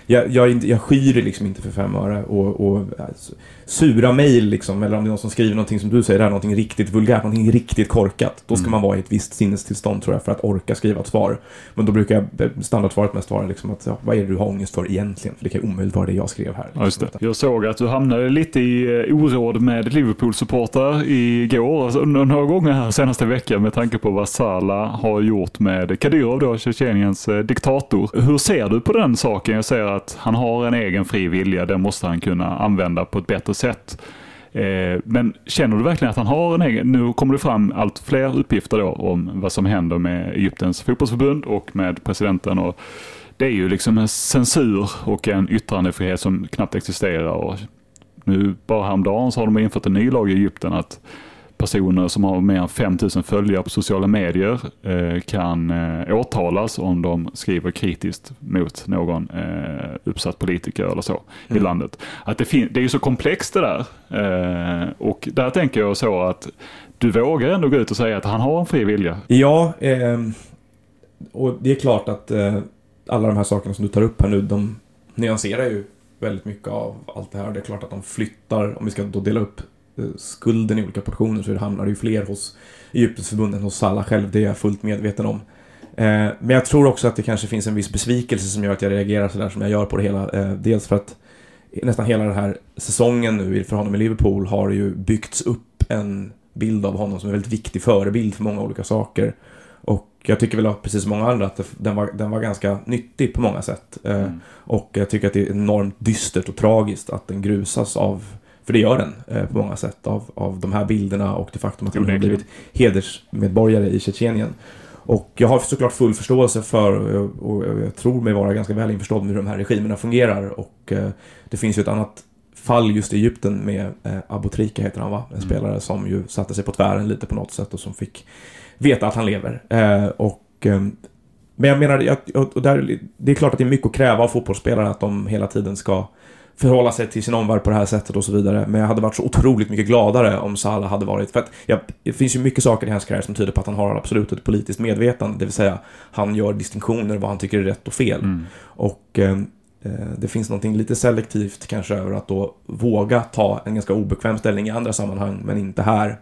jag skyr liksom inte för 5 öre och sura mejl liksom, eller om det är någon som skriver någonting som du säger, det är någonting riktigt vulgärt, någonting riktigt korkat, då ska man vara i ett visst sinnestillstånd tror jag, för att orka skriva ett svar. Men då brukar standardsvaret mest vara liksom att vad är det du har ångest för egentligen? För det kan omöjligt vara det jag skrev här. Ja, just det. Jag såg att du hamnade lite i oråd med Liverpool-supportrar igår, alltså några gånger här senaste veckan, med tanke på vad Salah har gjort med Kadyrov då, Tjetjeniens diktator. Hur ser du på den saken? Jag säger att han har en egen fri vilja, den måste han kunna använda på ett bättre sätt. Men känner du verkligen att han har en egen... Nu kommer det fram allt fler uppgifter då om vad som händer med Egyptens fotbollsförbund och med presidenten, och det är ju liksom en censur och en yttrandefrihet som knappt existerar, och nu bara häromdagen så har de infört en ny lag i Egypten att personer som har mer än 5000 följare på sociala medier kan åtalas om de skriver kritiskt mot någon uppsatt politiker eller så i landet. Att det är ju så komplext det där. Och där tänker jag så att du vågar ändå gå ut och säga att han har en fri vilja. Ja, och det är klart att alla de här sakerna som du tar upp här nu, de nyanserar ju väldigt mycket av allt det här. Det är klart att de flyttar, om vi ska då dela upp skulden i olika portioner, så det hamnar ju fler hos Egyptens förbund än hos Salah själv, det är jag fullt medveten om. Men jag tror också att det kanske finns en viss besvikelse som gör att jag reagerar så där som jag gör på det hela. Dels för att nästan hela den här säsongen nu för honom i Liverpool har ju byggts upp en bild av honom som är väldigt viktig förebild för många olika saker. Och jag tycker väl precis som många andra att den var ganska nyttig på många sätt. Och jag tycker att det är enormt dystert och tragiskt att den grusas av, för det gör den på många sätt, av de här bilderna och det faktum att han har blivit hedersmedborgare i Tjetjenien. Och jag har såklart full förståelse för, och jag tror mig vara ganska väl införstådd med hur de här regimerna fungerar. Och det finns ju ett annat fall just i Egypten med Abu Trika heter han va? En spelare som ju satte sig på tvären lite på något sätt och som fick veta att han lever. Men jag menar, det är klart att det är mycket att kräva av fotbollsspelare att de hela tiden ska förhålla sig till sin omvärld på det här sättet och så vidare. Men jag hade varit så otroligt mycket gladare om Salah hade varit, för att det finns ju mycket saker i hans karriär som tyder på att han har absolut ett politiskt medvetande, det vill säga han gör distinktioner vad han tycker är rätt och fel. Och det finns någonting lite selektivt kanske över att då våga ta en ganska obekväm ställning i andra sammanhang men inte här.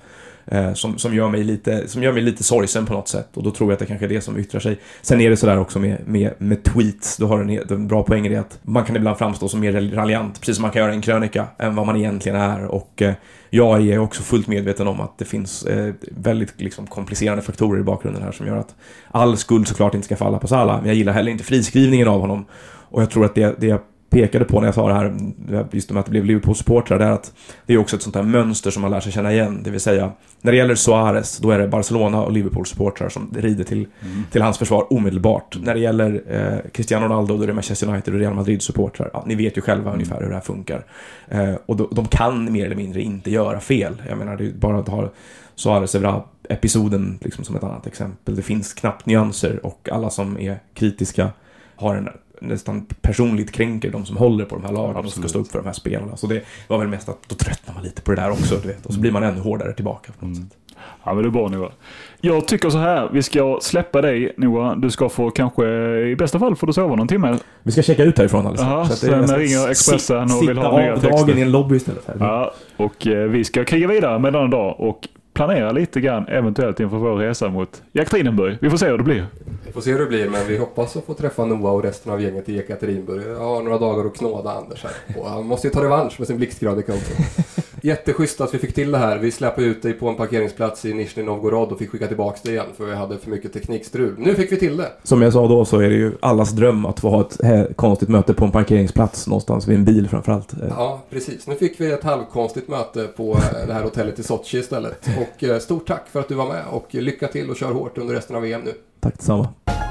som gör mig lite sorgsen på något sätt. Och då tror jag att det kanske är det som yttrar sig. Sen är det sådär också med tweets. Då har en bra poäng i det att man kan ibland framstå som mer raljant, precis som man kan göra en krönika, än vad man egentligen är. Och jag är också fullt medveten om att det finns väldigt liksom komplicerande faktorer i bakgrunden här som gör att all skuld såklart inte ska falla på Salah. Men jag gillar heller inte friskrivningen av honom. Och jag tror att det jag pekade på när jag sa det här, just med att det blev Liverpool-supportrar, det är att det är också ett sånt här mönster som man lär sig känna igen. Det vill säga, när det gäller Suarez, då är det Barcelona och Liverpool-supportrar som rider till hans försvar omedelbart. När det gäller Cristiano Ronaldo, då är det Manchester United och Real Madrid-supportrar. Ja, ni vet ju själva ungefär hur det här funkar. Och de kan mer eller mindre inte göra fel. Jag menar, det är bara att ha Suarez-episoden liksom som ett annat exempel. Det finns knappt nyanser och alla som är kritiska har en nästan personligt kränker de som håller på de här lagen och ska stå upp för de här spelarna. Så det var väl mest att då tröttnar man lite på det där också, du vet. Och så blir man ännu hårdare tillbaka på något sätt. Ja, men det är bra, Noah. Jag tycker så här, vi ska släppa dig, Noah. Du ska få kanske, i bästa fall får du sova någon timme. Vi ska checka ut härifrån alldeles. Ja, sen ringer Expressen och vill ha nya texter. Dagen i en lobby istället. Här. Ja, och vi ska kriga vidare med den dag och planera lite grann eventuellt inför vår resa mot Jekaterinburg. Vi får se hur det blir. Vi får se hur det blir, men vi hoppas att få träffa Noah och resten av gänget i Jekaterinburg. Jag har några dagar att knåda Anders här. Och han måste ju ta revansch med sin blixtgrad i kampen. Jätteschysst att vi fick till det här. Vi släppte ut dig på en parkeringsplats i Nizhny Novgorod och fick skicka tillbaka det igen för vi hade för mycket teknikstrul. Nu fick vi till det. Som jag sa då så är det ju allas dröm att få ha ett konstigt möte på en parkeringsplats någonstans vid en bil framförallt. Ja, precis. Nu fick vi ett halvkonstigt möte på det här hotellet i Sochi istället. Och stort tack för att du var med och lycka till och kör hårt under resten av VM nu. Tack detsamma.